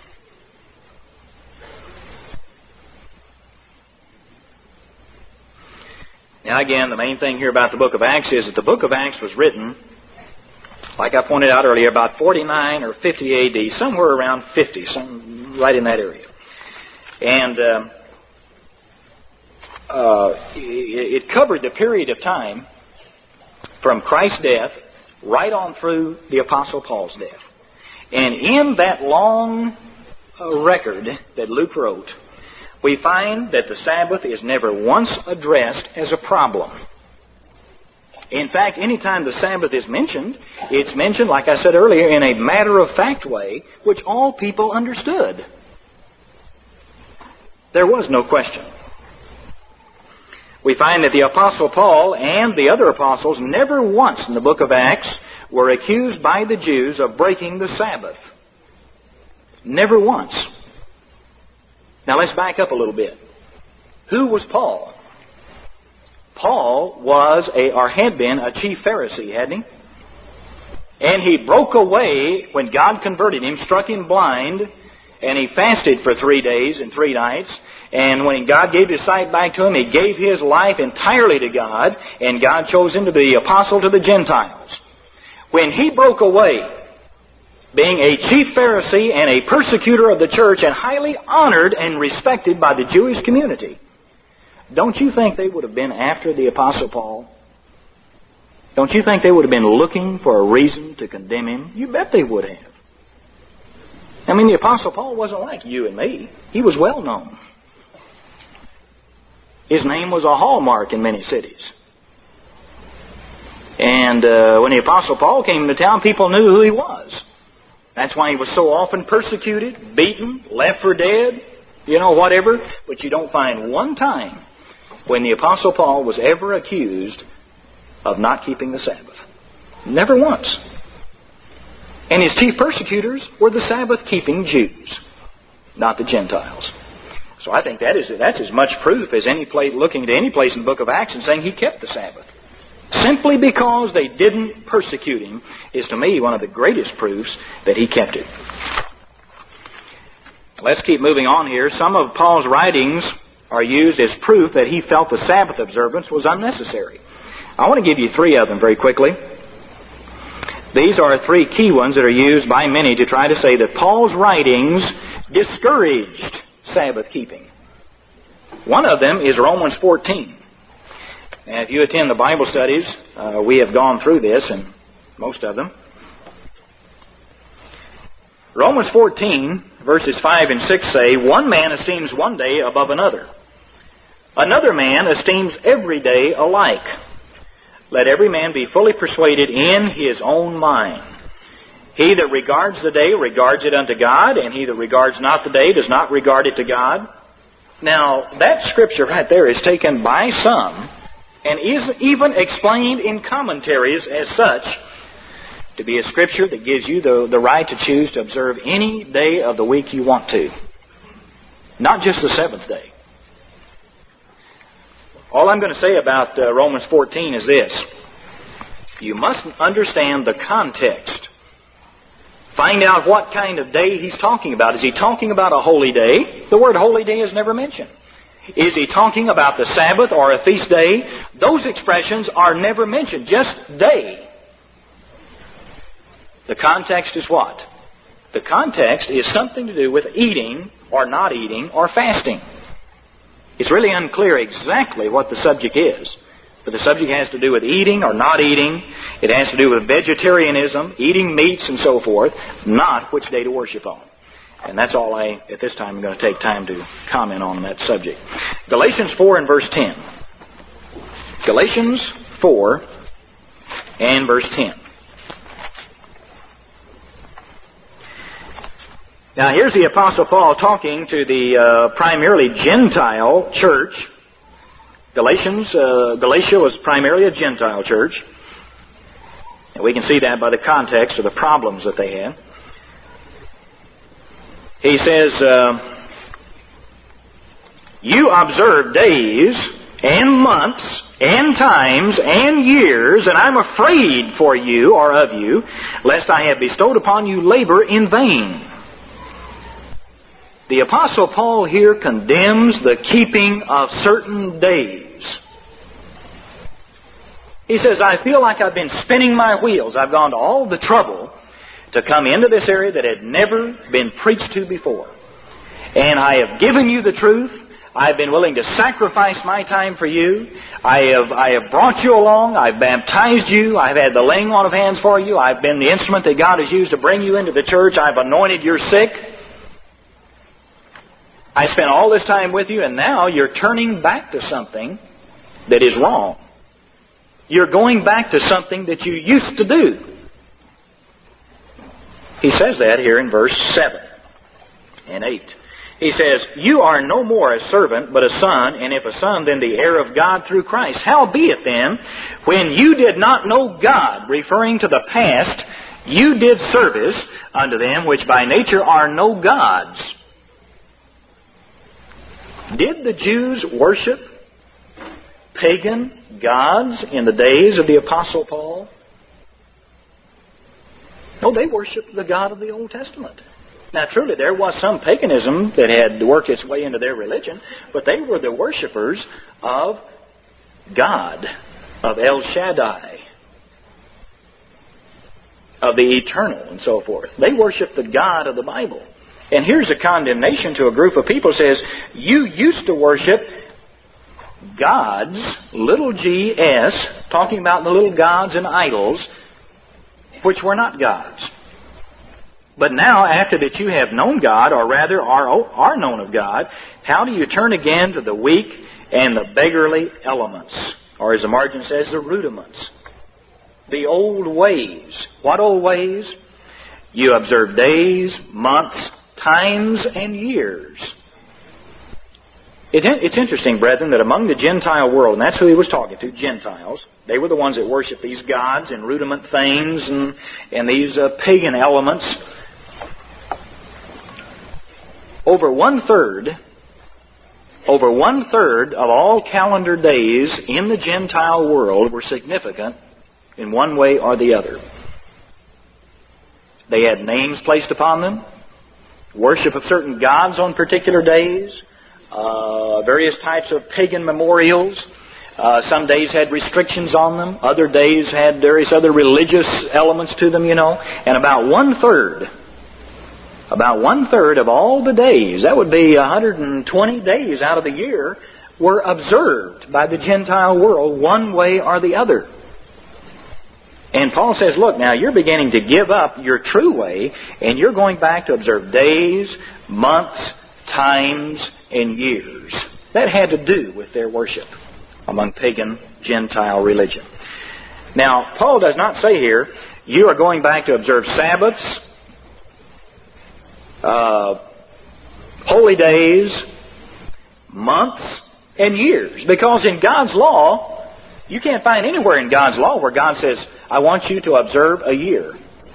Now again, the main thing here about the book of Acts is that the book of Acts was written, like I pointed out earlier, about 49 or 50 A.D., somewhere around 50, right in that area. And it covered the period of time from Christ's death right on through the Apostle Paul's death. And in that long record that Luke wrote, we find that the Sabbath is never once addressed as a problem. In fact, anytime the Sabbath is mentioned, it's mentioned, like I said earlier, in a matter-of-fact way, which all people understood. There was no question. We find that the Apostle Paul and the other apostles never once in the book of Acts were accused by the Jews of breaking the Sabbath. Never once. Now let's back up a little bit. Who was Paul? Paul was or had been a chief Pharisee, hadn't he? And he broke away when God converted him, struck him blind, and he fasted for 3 days and 3 nights. And when God gave his sight back to him, he gave his life entirely to God, and God chose him to be the apostle to the Gentiles. When he broke away, being a chief Pharisee and a persecutor of the church, and highly honored and respected by the Jewish community, don't you think they would have been after the Apostle Paul? Don't you think they would have been looking for a reason to condemn him? You bet they would have. I mean, the Apostle Paul wasn't like you and me. He was well known. His name was a hallmark in many cities. And when the Apostle Paul came into town, people knew who he was. That's why he was so often persecuted, beaten, left for dead, whatever. But you don't find one time when the Apostle Paul was ever accused of not keeping the Sabbath. Never once. And his chief persecutors were the Sabbath-keeping Jews, not the Gentiles. So I think that's as much proof as looking at any place in the book of Acts and saying he kept the Sabbath. Simply because they didn't persecute him is, to me, one of the greatest proofs that he kept it. Let's keep moving on here. Some of Paul's writings are used as proof that he felt the Sabbath observance was unnecessary. I want to give you 3 of them very quickly. These are 3 key ones that are used by many to try to say that Paul's writings discouraged Sabbath keeping. One of them is Romans 14. And if you attend the Bible studies, we have gone through this, and most of them. Romans 14, verses 5 and 6 say, "One man esteems one day above another. Another man esteems every day alike. Let every man be fully persuaded in his own mind. He that regards the day regards it unto God, and he that regards not the day does not regard it to God." Now, that scripture right there is taken by some and is even explained in commentaries as such to be a scripture that gives you the right to choose to observe any day of the week you want to. Not just the 7th day. All I'm going to say about Romans 14 is this. You must understand the context. Find out what kind of day he's talking about. Is he talking about a holy day? The word holy day is never mentioned. Is he talking about the Sabbath or a feast day? Those expressions are never mentioned. Just day. The context is what? The context is something to do with eating or not eating or fasting. It's really unclear exactly what the subject is. But the subject has to do with eating or not eating. It has to do with vegetarianism, eating meats and so forth, not which day to worship on. And that's all at this time, I'm going to take time to comment on that subject. Galatians 4 and verse 10. Galatians 4 and verse 10. Now here's the Apostle Paul talking to the primarily Gentile church. Galatia was primarily a Gentile church. And we can see that by the context of the problems that they had. He says, "You observe days and months and times and years, and I'm afraid for you or of you, lest I have bestowed upon you labor in vain." The Apostle Paul here condemns the keeping of certain days. He says, "I feel like I've been spinning my wheels. I've gone to all the trouble to come into this area that had never been preached to before. And I have given you the truth. I've been willing to sacrifice my time for you. I have brought you along. I've baptized you. I've had the laying on of hands for you. I've been the instrument that God has used to bring you into the church. I've anointed your sick. I spent all this time with you, and now you're turning back to something that is wrong. You're going back to something that you used to do." He says that here in verse 7 and 8. He says, "You are no more a servant, but a son, and if a son, then the heir of God through Christ. Howbeit then, when you did not know God," referring to the past, "you did service unto them which by nature are no gods." Did the Jews worship pagan gods in the days of the Apostle Paul? No, they worshiped the God of the Old Testament. Now, truly, there was some paganism that had worked its way into their religion, but they were the worshipers of God, of El Shaddai, of the Eternal, and so forth. They worshiped the God of the Bible. And here's a condemnation to a group of people. It says, you used to worship gods, little g-s, talking about the little gods and idols, which were not gods. But now, after that you have known God, or rather are known of God, how do you turn again to the weak and the beggarly elements? Or as the margin says, the rudiments. the old ways. What old ways? You observe days, months, times, and years. It's interesting, brethren, that among the Gentile world, and that's who he was talking to, Gentiles, they were the ones that worship these gods and rudiment things and these pagan elements. Over one-third of all calendar days in the Gentile world were significant in one way or the other. They had names placed upon them, worship of certain gods on particular days, various types of pagan memorials. Some days had restrictions on them. Other days had various other religious elements to them, And about one-third of all the days, that would be 120 days out of the year, were observed by the Gentile world one way or the other. And Paul says, look, now you're beginning to give up your true way, and you're going back to observe days, months, times, and years. That had to do with their worship among pagan Gentile religion. Now, Paul does not say here, you are going back to observe Sabbaths, holy days, months, and years. Because in God's law, you can't find anywhere in God's law where God says, I want you to observe a year.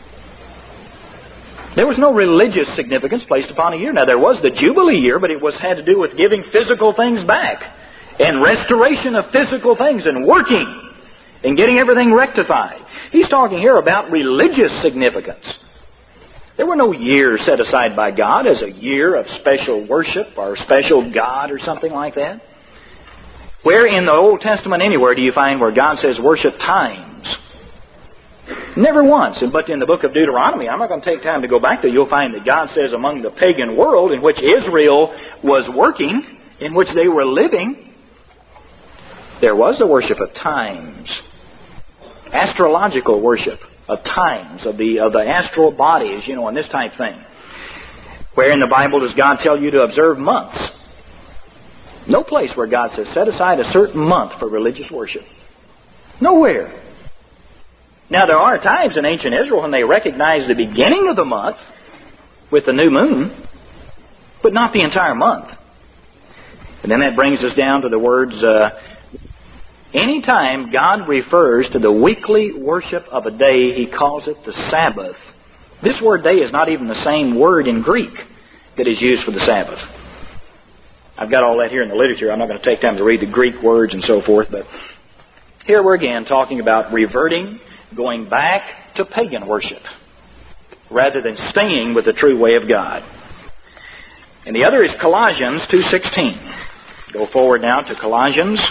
There was no religious significance placed upon a year. Now, there was the Jubilee year, but it had to do with giving physical things back and restoration of physical things and working and getting everything rectified. He's talking here about religious significance. There were no years set aside by God as a year of special worship or special God or something like that. Where in the Old Testament anywhere do you find where God says worship times? Never once. But in the book of Deuteronomy, I'm not going to take time to go back there, you'll find that God says among the pagan world in which Israel was working, in which they were living, there was the worship of times. Astrological worship of times, of the astral bodies, and this type thing. Where in the Bible does God tell you to observe months? No place where God says set aside a certain month for religious worship. Nowhere. Now, there are times in ancient Israel when they recognize the beginning of the month with the new moon, but not the entire month. And then that brings us down to the words, anytime God refers to the weekly worship of a day, He calls it the Sabbath. This word day is not even the same word in Greek that is used for the Sabbath. I've got all that here in the literature. I'm not going to take time to read the Greek words and so forth, but here we're again talking about reverting, going back to pagan worship, rather than staying with the true way of God. And the other is Colossians 2:16. Go forward now to Colossians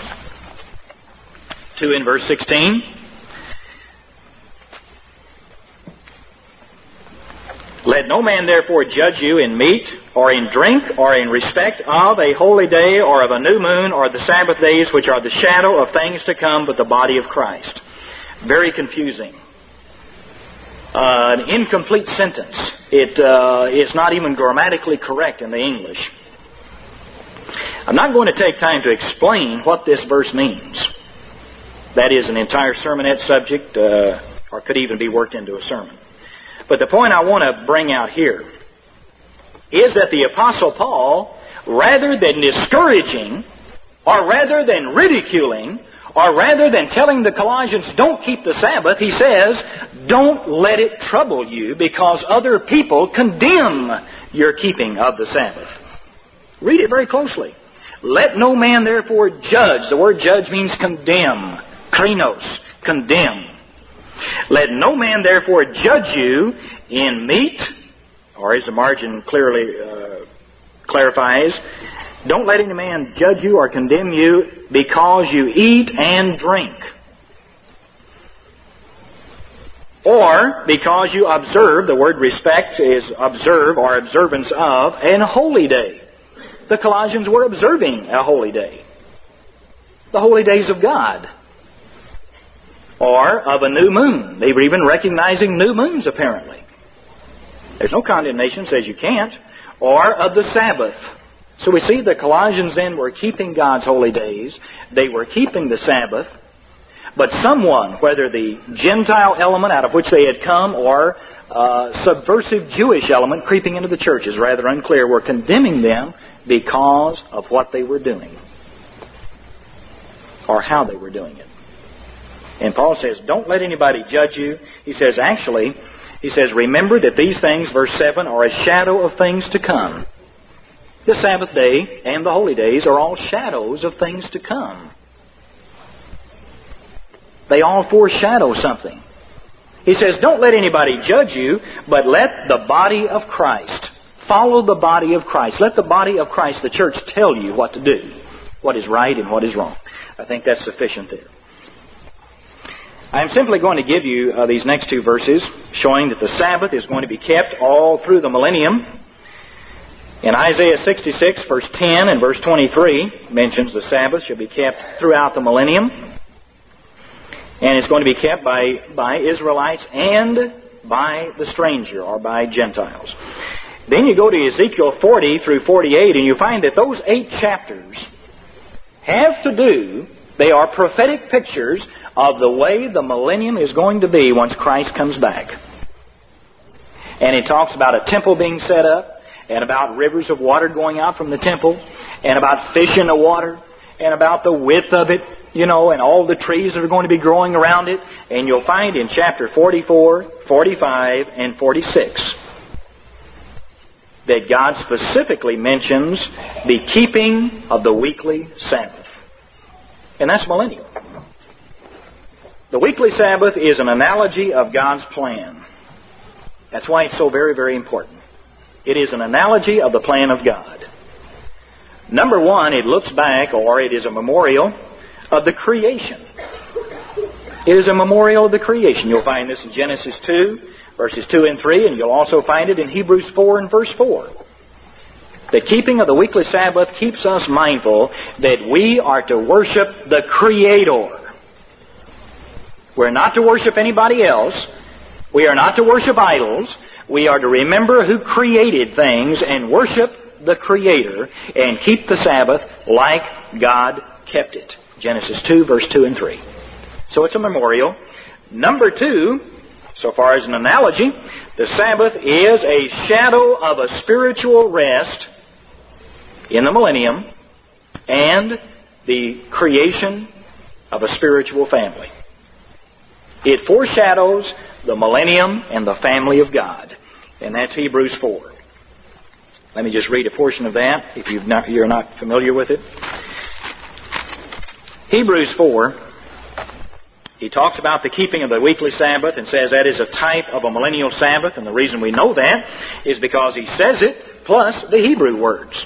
2 in verse 16. Let no man therefore judge you in meat, or in drink, or in respect of a holy day, or of a new moon, or the Sabbath days, which are the shadow of things to come, but the body of Christ. Very confusing. An incomplete sentence. It is not even grammatically correct in the English. I'm not going to take time to explain what this verse means. That is an entire sermonette subject, or could even be worked into a sermon. But the point I want to bring out here is that the Apostle Paul, rather than discouraging, or rather than ridiculing, or rather than telling the Colossians, don't keep the Sabbath, he says, don't let it trouble you because other people condemn your keeping of the Sabbath. Read it very closely. Let no man therefore judge. The word judge means condemn. Krinos, condemn. Let no man therefore judge you in meat, or as the margin clearly clarifies, don't let any man judge you or condemn you because you eat and drink, or because you observe, the word respect is observe or observance of, an holy day. The Colossians were observing a holy day. The holy days of God. Or of a new moon. They were even recognizing new moons, apparently. There's no condemnation says you can't. Or of the Sabbath. So we see the Colossians then were keeping God's holy days. They were keeping the Sabbath. But someone, whether the Gentile element out of which they had come or subversive Jewish element creeping into the church is rather unclear, were condemning them because of what they were doing or how they were doing it. And Paul says, don't let anybody judge you. He says, remember that these things, verse 7, are a shadow of things to come. The Sabbath day and the holy days are all shadows of things to come. They all foreshadow something. He says, don't let anybody judge you, but let the body of Christ follow the body of Christ. Let the body of Christ, the church, tell you what to do, what is right and what is wrong. I think that's sufficient there. I'm simply going to give you these next two verses showing that the Sabbath is going to be kept all through the millennium. In Isaiah 66, verse 10 and verse 23 mentions the Sabbath shall be kept throughout the millennium. And it's going to be kept by Israelites and by the stranger or by Gentiles. Then you go to Ezekiel 40 through 48 and you find that those 8 chapters have to do, they are prophetic pictures of the way the millennium is going to be once Christ comes back. And it talks about a temple being set up, and about rivers of water going out from the temple, and about fish in the water, and about the width of it, and all the trees that are going to be growing around it. And you'll find in chapter 44, 45, and 46 that God specifically mentions the keeping of the weekly Sabbath. And that's millennial. The weekly Sabbath is an analogy of God's plan. That's why it's so very, very important. It is an analogy of the plan of God. Number one, it looks back, or it is a memorial of the creation. It is a memorial of the creation. You'll find this in Genesis 2, verses 2 and 3, and you'll also find it in Hebrews 4 and verse 4. The keeping of the weekly Sabbath keeps us mindful that we are to worship the Creator. We're not to worship anybody else. We are not to worship idols. We are to remember who created things and worship the Creator and keep the Sabbath like God kept it. Genesis 2, verse 2 and 3. So it's a memorial. Number two, so far as an analogy, the Sabbath is a shadow of a spiritual rest in the millennium and the creation of a spiritual family. It foreshadows the millennium and the family of God. And that's Hebrews 4. Let me just read a portion of that if you're not familiar with it. Hebrews 4, he talks about the keeping of the weekly Sabbath and says that is a type of a millennial Sabbath. And the reason we know that is because he says it plus the Hebrew words.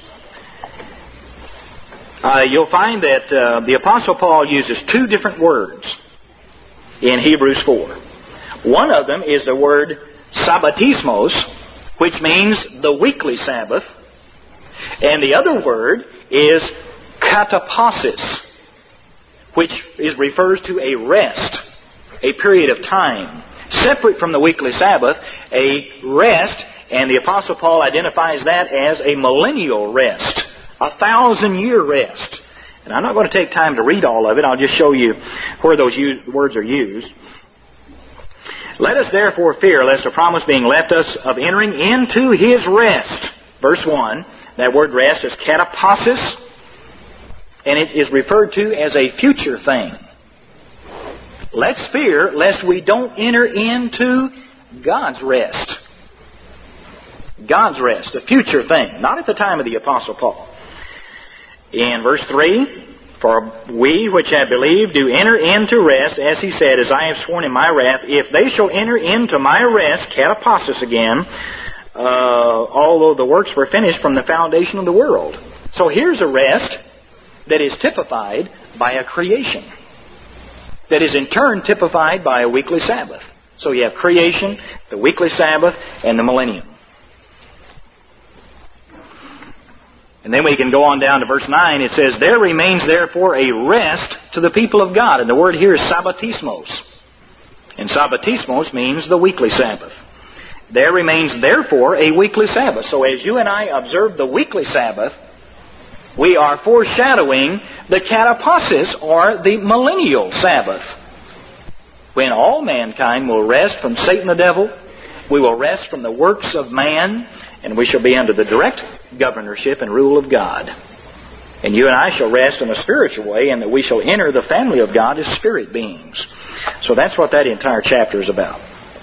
You'll find that the Apostle Paul uses 2 different words in Hebrews 4. One of them is the word sabbatismos, which means the weekly Sabbath. And the other word is katapasis, which refers to a rest, a period of time, separate from the weekly Sabbath, a rest, and the Apostle Paul identifies that as a millennial rest, 1,000-year rest. And I'm not going to take time to read all of it. I'll just show you where those words are used. Let us therefore fear, lest a promise being left us of entering into His rest. Verse 1, that word rest is katapasis, and it is referred to as a future thing. Let's fear lest we don't enter into God's rest. God's rest, a future thing, not at the time of the Apostle Paul. In verse 3, for we which have believed do enter into rest, as he said, as I have sworn in my wrath, if they shall enter into my rest, katapasis again, although the works were finished from the foundation of the world. So here's a rest that is typified by a creation, that is in turn typified by a weekly Sabbath. So you have creation, the weekly Sabbath, and the millennium. And then we can go on down to verse 9. It says, there remains therefore a rest to the people of God. And the word here is sabbatismos. And sabbatismos means the weekly Sabbath. There remains therefore a weekly Sabbath. So as you and I observe the weekly Sabbath, we are foreshadowing the katapasis, or the millennial Sabbath, when all mankind will rest from Satan the devil, we will rest from the works of man, and we shall be under the direct governorship and rule of God. And you and I shall rest in a spiritual way, and that we shall enter the family of God as spirit beings. So that's what that entire chapter is about.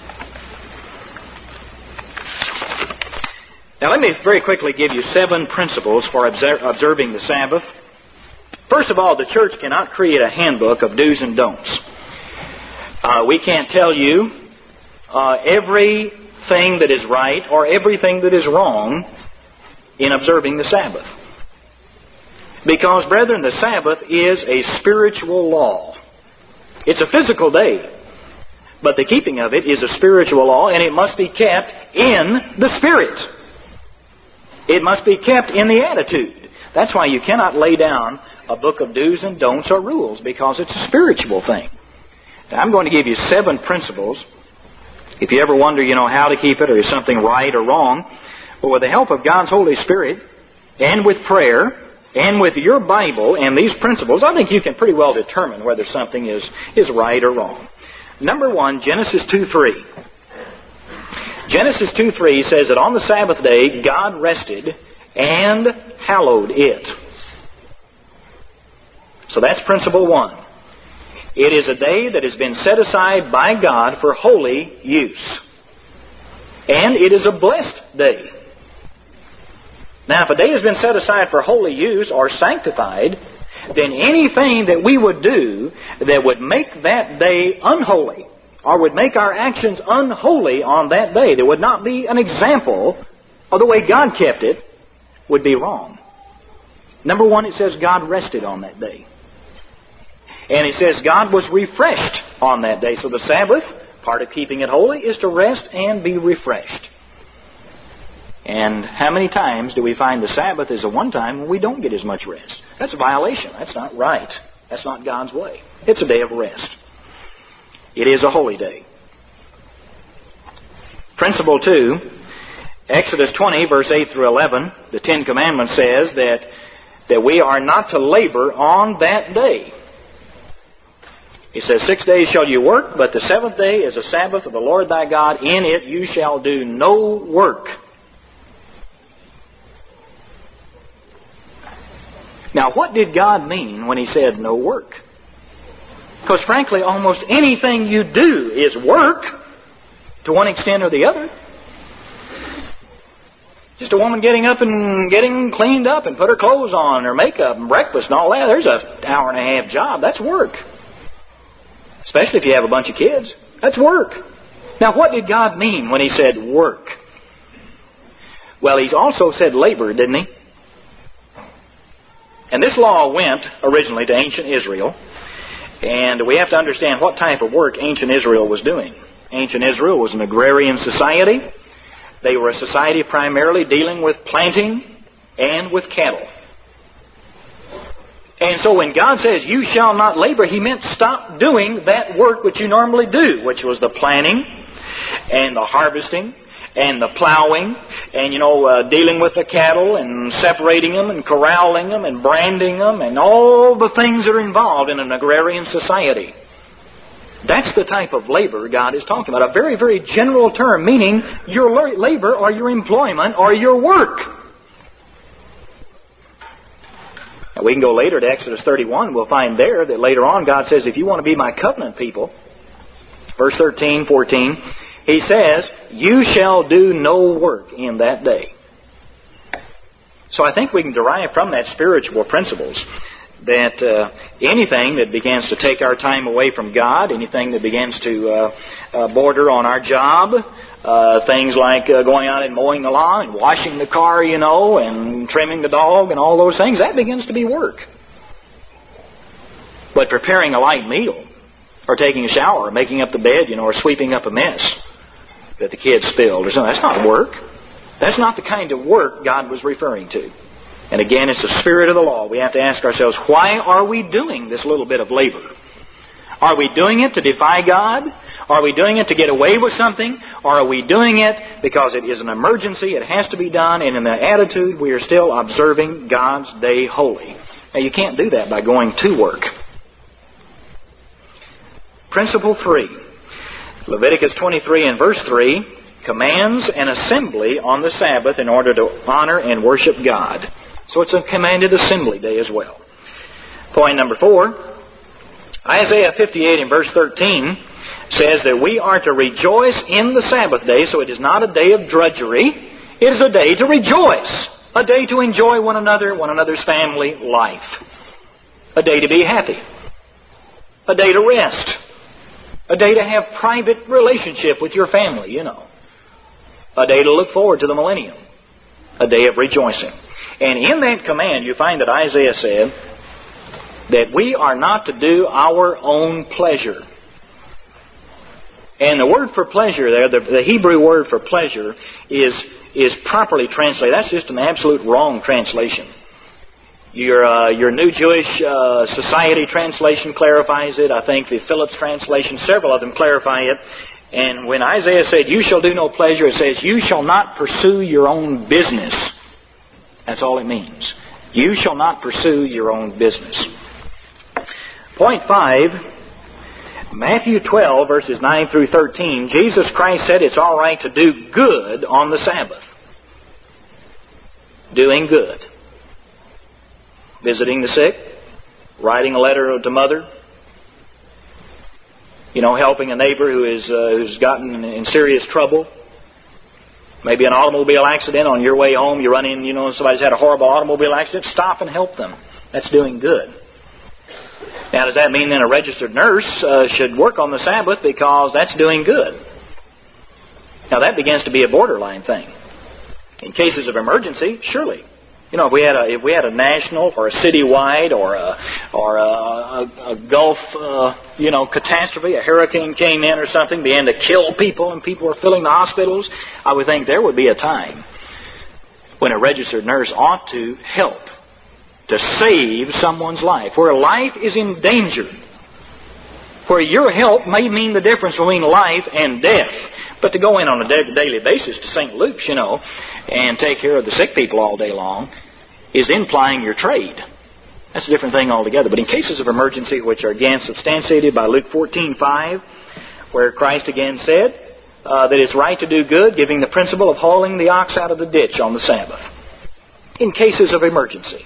Now let me very quickly give you 7 principles for observing the Sabbath. First of all, the church cannot create a handbook of do's and don'ts. We can't tell you everything that is right or everything that is wrong in observing the Sabbath. Because, brethren, the Sabbath is a spiritual law. It's a physical day, but the keeping of it is a spiritual law, and it must be kept in the Spirit. It must be kept in the attitude. That's why you cannot lay down a book of do's and don'ts or rules, because it's a spiritual thing. Now, I'm going to give you 7 principles. If you ever wonder, how to keep it, or is something right or wrong, well, with the help of God's Holy Spirit, and with prayer, and with your Bible and these principles, I think you can pretty well determine whether something is right or wrong. Number 1, Genesis 2:3. Genesis 2:3 says that on the Sabbath day, God rested and hallowed it. So that's principle 1. It is a day that has been set aside by God for holy use. And it is a blessed day. Now, if a day has been set aside for holy use or sanctified, then anything that we would do that would make that day unholy, or would make our actions unholy on that day, that would not be an example of the way God kept it, would be wrong. Number 1, it says God rested on that day. And it says God was refreshed on that day. So the Sabbath, part of keeping it holy, is to rest and be refreshed. And how many times do we find the Sabbath is the one time when we don't get as much rest? That's a violation. That's not right. That's not God's way. It's a day of rest. It is a holy day. Principle 2, Exodus 20, verse 8 through 11, the 10 Commandments says that we are not to labor on that day. It says, 6 days shall you work, but the 7th day is a Sabbath of the Lord thy God. In it you shall do no work. Now, what did God mean when He said no work? Because frankly, almost anything you do is work to one extent or the other. Just a woman getting up and getting cleaned up and put her clothes on, her makeup and breakfast and all that. There's an hour and a half job. That's work. Especially if you have a bunch of kids. That's work. Now, what did God mean when He said work? Well, He also said labor, didn't He? And this law went originally to ancient Israel. And we have to understand what type of work ancient Israel was doing. Ancient Israel was an agrarian society. They were a society primarily dealing with planting and with cattle. And so when God says, you shall not labor, He meant stop doing that work which you normally do, which was the planting and the harvesting and the plowing and, dealing with the cattle and separating them and corralling them and branding them and all the things that are involved in an agrarian society. That's the type of labor God is talking about. A very, very general term, meaning your labor or your employment or your work. Now we can go later to Exodus 31. We'll find there that later on God says, if you want to be my covenant people, verse 13, 14, He says, you shall do no work in that day. So I think we can derive from that spiritual principles that anything that begins to take our time away from God, anything that begins to border on our job, things like going out and mowing the lawn and washing the car, and trimming the dog and all those things, that begins to be work. But preparing a light meal, or taking a shower, or making up the bed, or sweeping up a mess that the kids spilled or something, that's not work. That's not the kind of work God was referring to. And again, it's the spirit of the law. We have to ask ourselves, why are we doing this little bit of labor? Are we doing it to defy God? Are we doing it to get away with something? Or are we doing it because it is an emergency, it has to be done, and in the attitude we are still observing God's day holy? Now, you can't do that by going to work. Principle 3. Leviticus 23 and verse 3 commands an assembly on the Sabbath in order to honor and worship God. So it's a commanded assembly day as well. Point number 4, Isaiah 58 and verse 13 says that we are to rejoice in the Sabbath day, so it is not a day of drudgery. It is a day to rejoice, a day to enjoy one another, one another's family life, a day to be happy, a day to rest, a day to have private relationship with your family, a day to look forward to the millennium, a day of rejoicing. And in that command, you find that Isaiah said that we are not to do our own pleasure. And the word for pleasure there, the Hebrew word for pleasure, is properly translated. That's just an absolute wrong translation. Your New Jewish Society translation clarifies it. I think the Phillips translation, several of them clarify it. And when Isaiah said, you shall do no pleasure, it says, you shall not pursue your own business. That's all it means. You shall not pursue your own business. Point 5, Matthew 12, verses 9 through 13, Jesus Christ said it's all right to do good on the Sabbath. Doing good. Visiting the sick, writing a letter to mother, helping a neighbor who's gotten in serious trouble. Maybe an automobile accident on your way home, you run in, somebody's had a horrible automobile accident, stop and help them. That's doing good. Now, does that mean then a registered nurse should work on the Sabbath because that's doing good? Now, that begins to be a borderline thing. In cases of emergency, surely. If we had a national or a citywide or a Gulf, catastrophe, a hurricane came in or something, began to kill people and people were filling the hospitals, I would think there would be a time when a registered nurse ought to help to save someone's life, where life is in danger, where your help may mean the difference between life and death. But to go in on a daily basis to St. Luke's, and take care of the sick people all day long is then plying your trade. That's a different thing altogether. But in cases of emergency, which are again substantiated by Luke 14:5, where Christ again said that it's right to do good, giving the principle of hauling the ox out of the ditch on the Sabbath. In cases of emergency.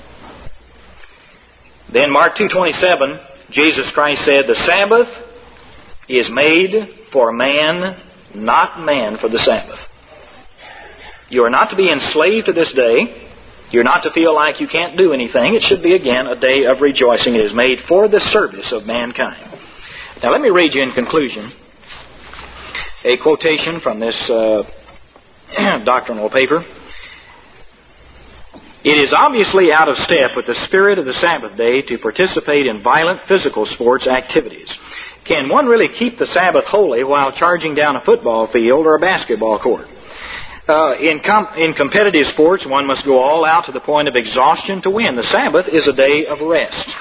Then Mark 2:27, Jesus Christ said, the Sabbath is made for man, not man for the Sabbath. You are not to be enslaved to this day. You're not to feel like you can't do anything. It should be, again, a day of rejoicing. It is made for the service of mankind. Now, let me read you in conclusion a quotation from this doctrinal paper. It is obviously out of step with the spirit of the Sabbath day to participate in violent physical sports activities. Can one really keep the Sabbath holy while charging down a football field or a basketball court? In competitive sports, one must go all out to the point of exhaustion to win. The Sabbath is a day of rest.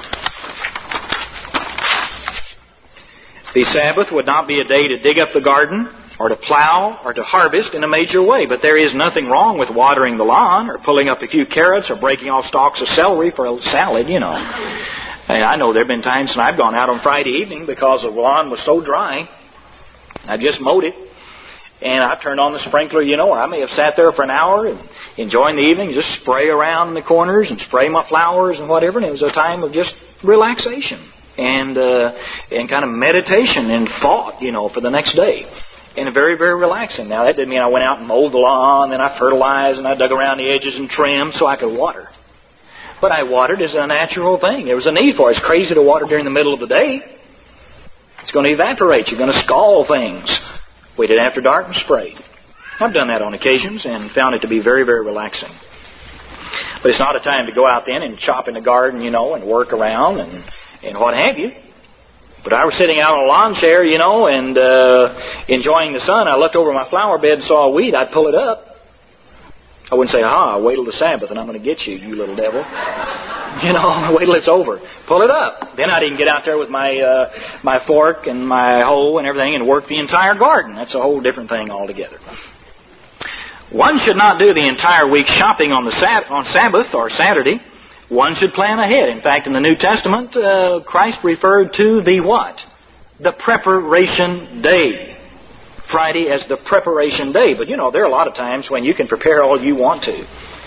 The Sabbath would not be a day to dig up the garden or to plow or to harvest in a major way. But there is nothing wrong with watering the lawn or pulling up a few carrots or breaking off stalks of celery for a salad, And I know there have been times when I've gone out on Friday evening because the lawn was so dry. I just mowed it. And I turned on the sprinkler, or I may have sat there for an hour and enjoying the evening, just spray around in the corners and spray my flowers and whatever. And it was a time of just relaxation and kind of meditation and thought, for the next day. And very, very relaxing. Now, that didn't mean I went out and mowed the lawn, then I fertilized and I dug around the edges and trimmed so I could water. But I watered as a natural thing. There was a need for it. It's crazy to water during the middle of the day. It's going to evaporate. You're going to scald things. Waited after dark and sprayed. I've done that on occasions and found it to be very, very relaxing. But it's not a time to go out then and chop in the garden, and work around and what have you. But I was sitting out on a lawn chair, and enjoying the sun. I looked over my flower bed and saw a weed. I'd pull it up. I wouldn't say, wait till the Sabbath and I'm going to get you, you little devil. Wait till it's over. Pull it up. Then I didn't get out there with my fork and my hoe and everything and work the entire garden. That's a whole different thing altogether. One should not do the entire week shopping on Sabbath or Saturday. One should plan ahead. In fact, in the New Testament, Christ referred to the what? the preparation day. Friday as the preparation day. But there are a lot of times when you can prepare all you want to.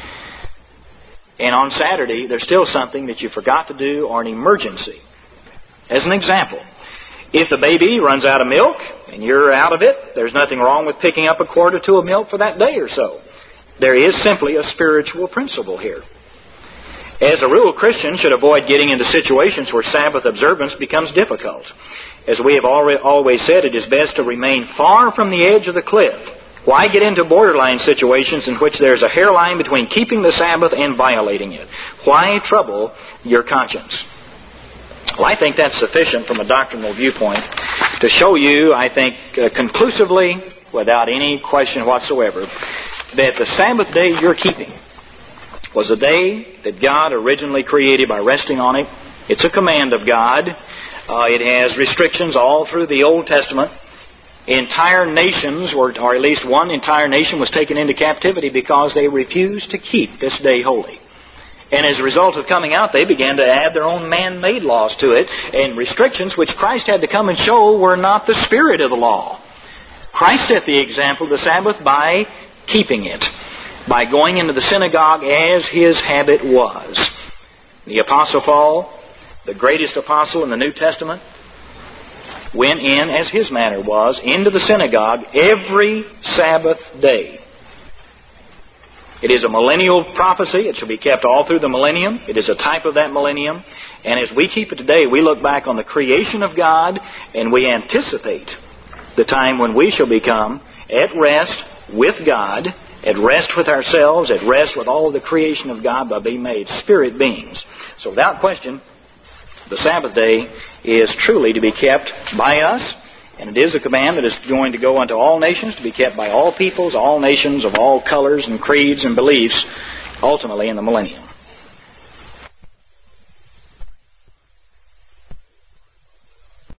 And on Saturday, there's still something that you forgot to do or an emergency. As an example, if the baby runs out of milk and you're out of it, there's nothing wrong with picking up a quart or two of milk for that day or so. There is simply a spiritual principle here. As a rule, Christians should avoid getting into situations where Sabbath observance becomes difficult. As we have always said, it is best to remain far from the edge of the cliff. Why get into borderline situations in which there's a hairline between keeping the Sabbath and violating it? Why trouble your conscience? Well, I think that's sufficient from a doctrinal viewpoint to show you, I think, conclusively, without any question whatsoever, that the Sabbath day you're keeping was a day that God originally created by resting on it. It's a command of God. It has restrictions all through the Old Testament. Entire nations, or at least one entire nation, was taken into captivity because they refused to keep this day holy. And as a result of coming out, they began to add their own man-made laws to it, and restrictions which Christ had to come and show were not the spirit of the law. Christ set the example of the Sabbath by keeping it, by going into the synagogue as His habit was. The Apostle Paul, the greatest apostle in the New Testament, went in, as his manner was, into the synagogue every Sabbath day. It is a millennial prophecy. It shall be kept all through the millennium. It is a type of that millennium. And as we keep it today, we look back on the creation of God and we anticipate the time when we shall become at rest with God, at rest with ourselves, at rest with all of the creation of God by being made spirit beings. So without question, the Sabbath day is truly to be kept by us, and it is a command that is going to go unto all nations, to be kept by all peoples, all nations of all colors and creeds and beliefs, ultimately in the millennium.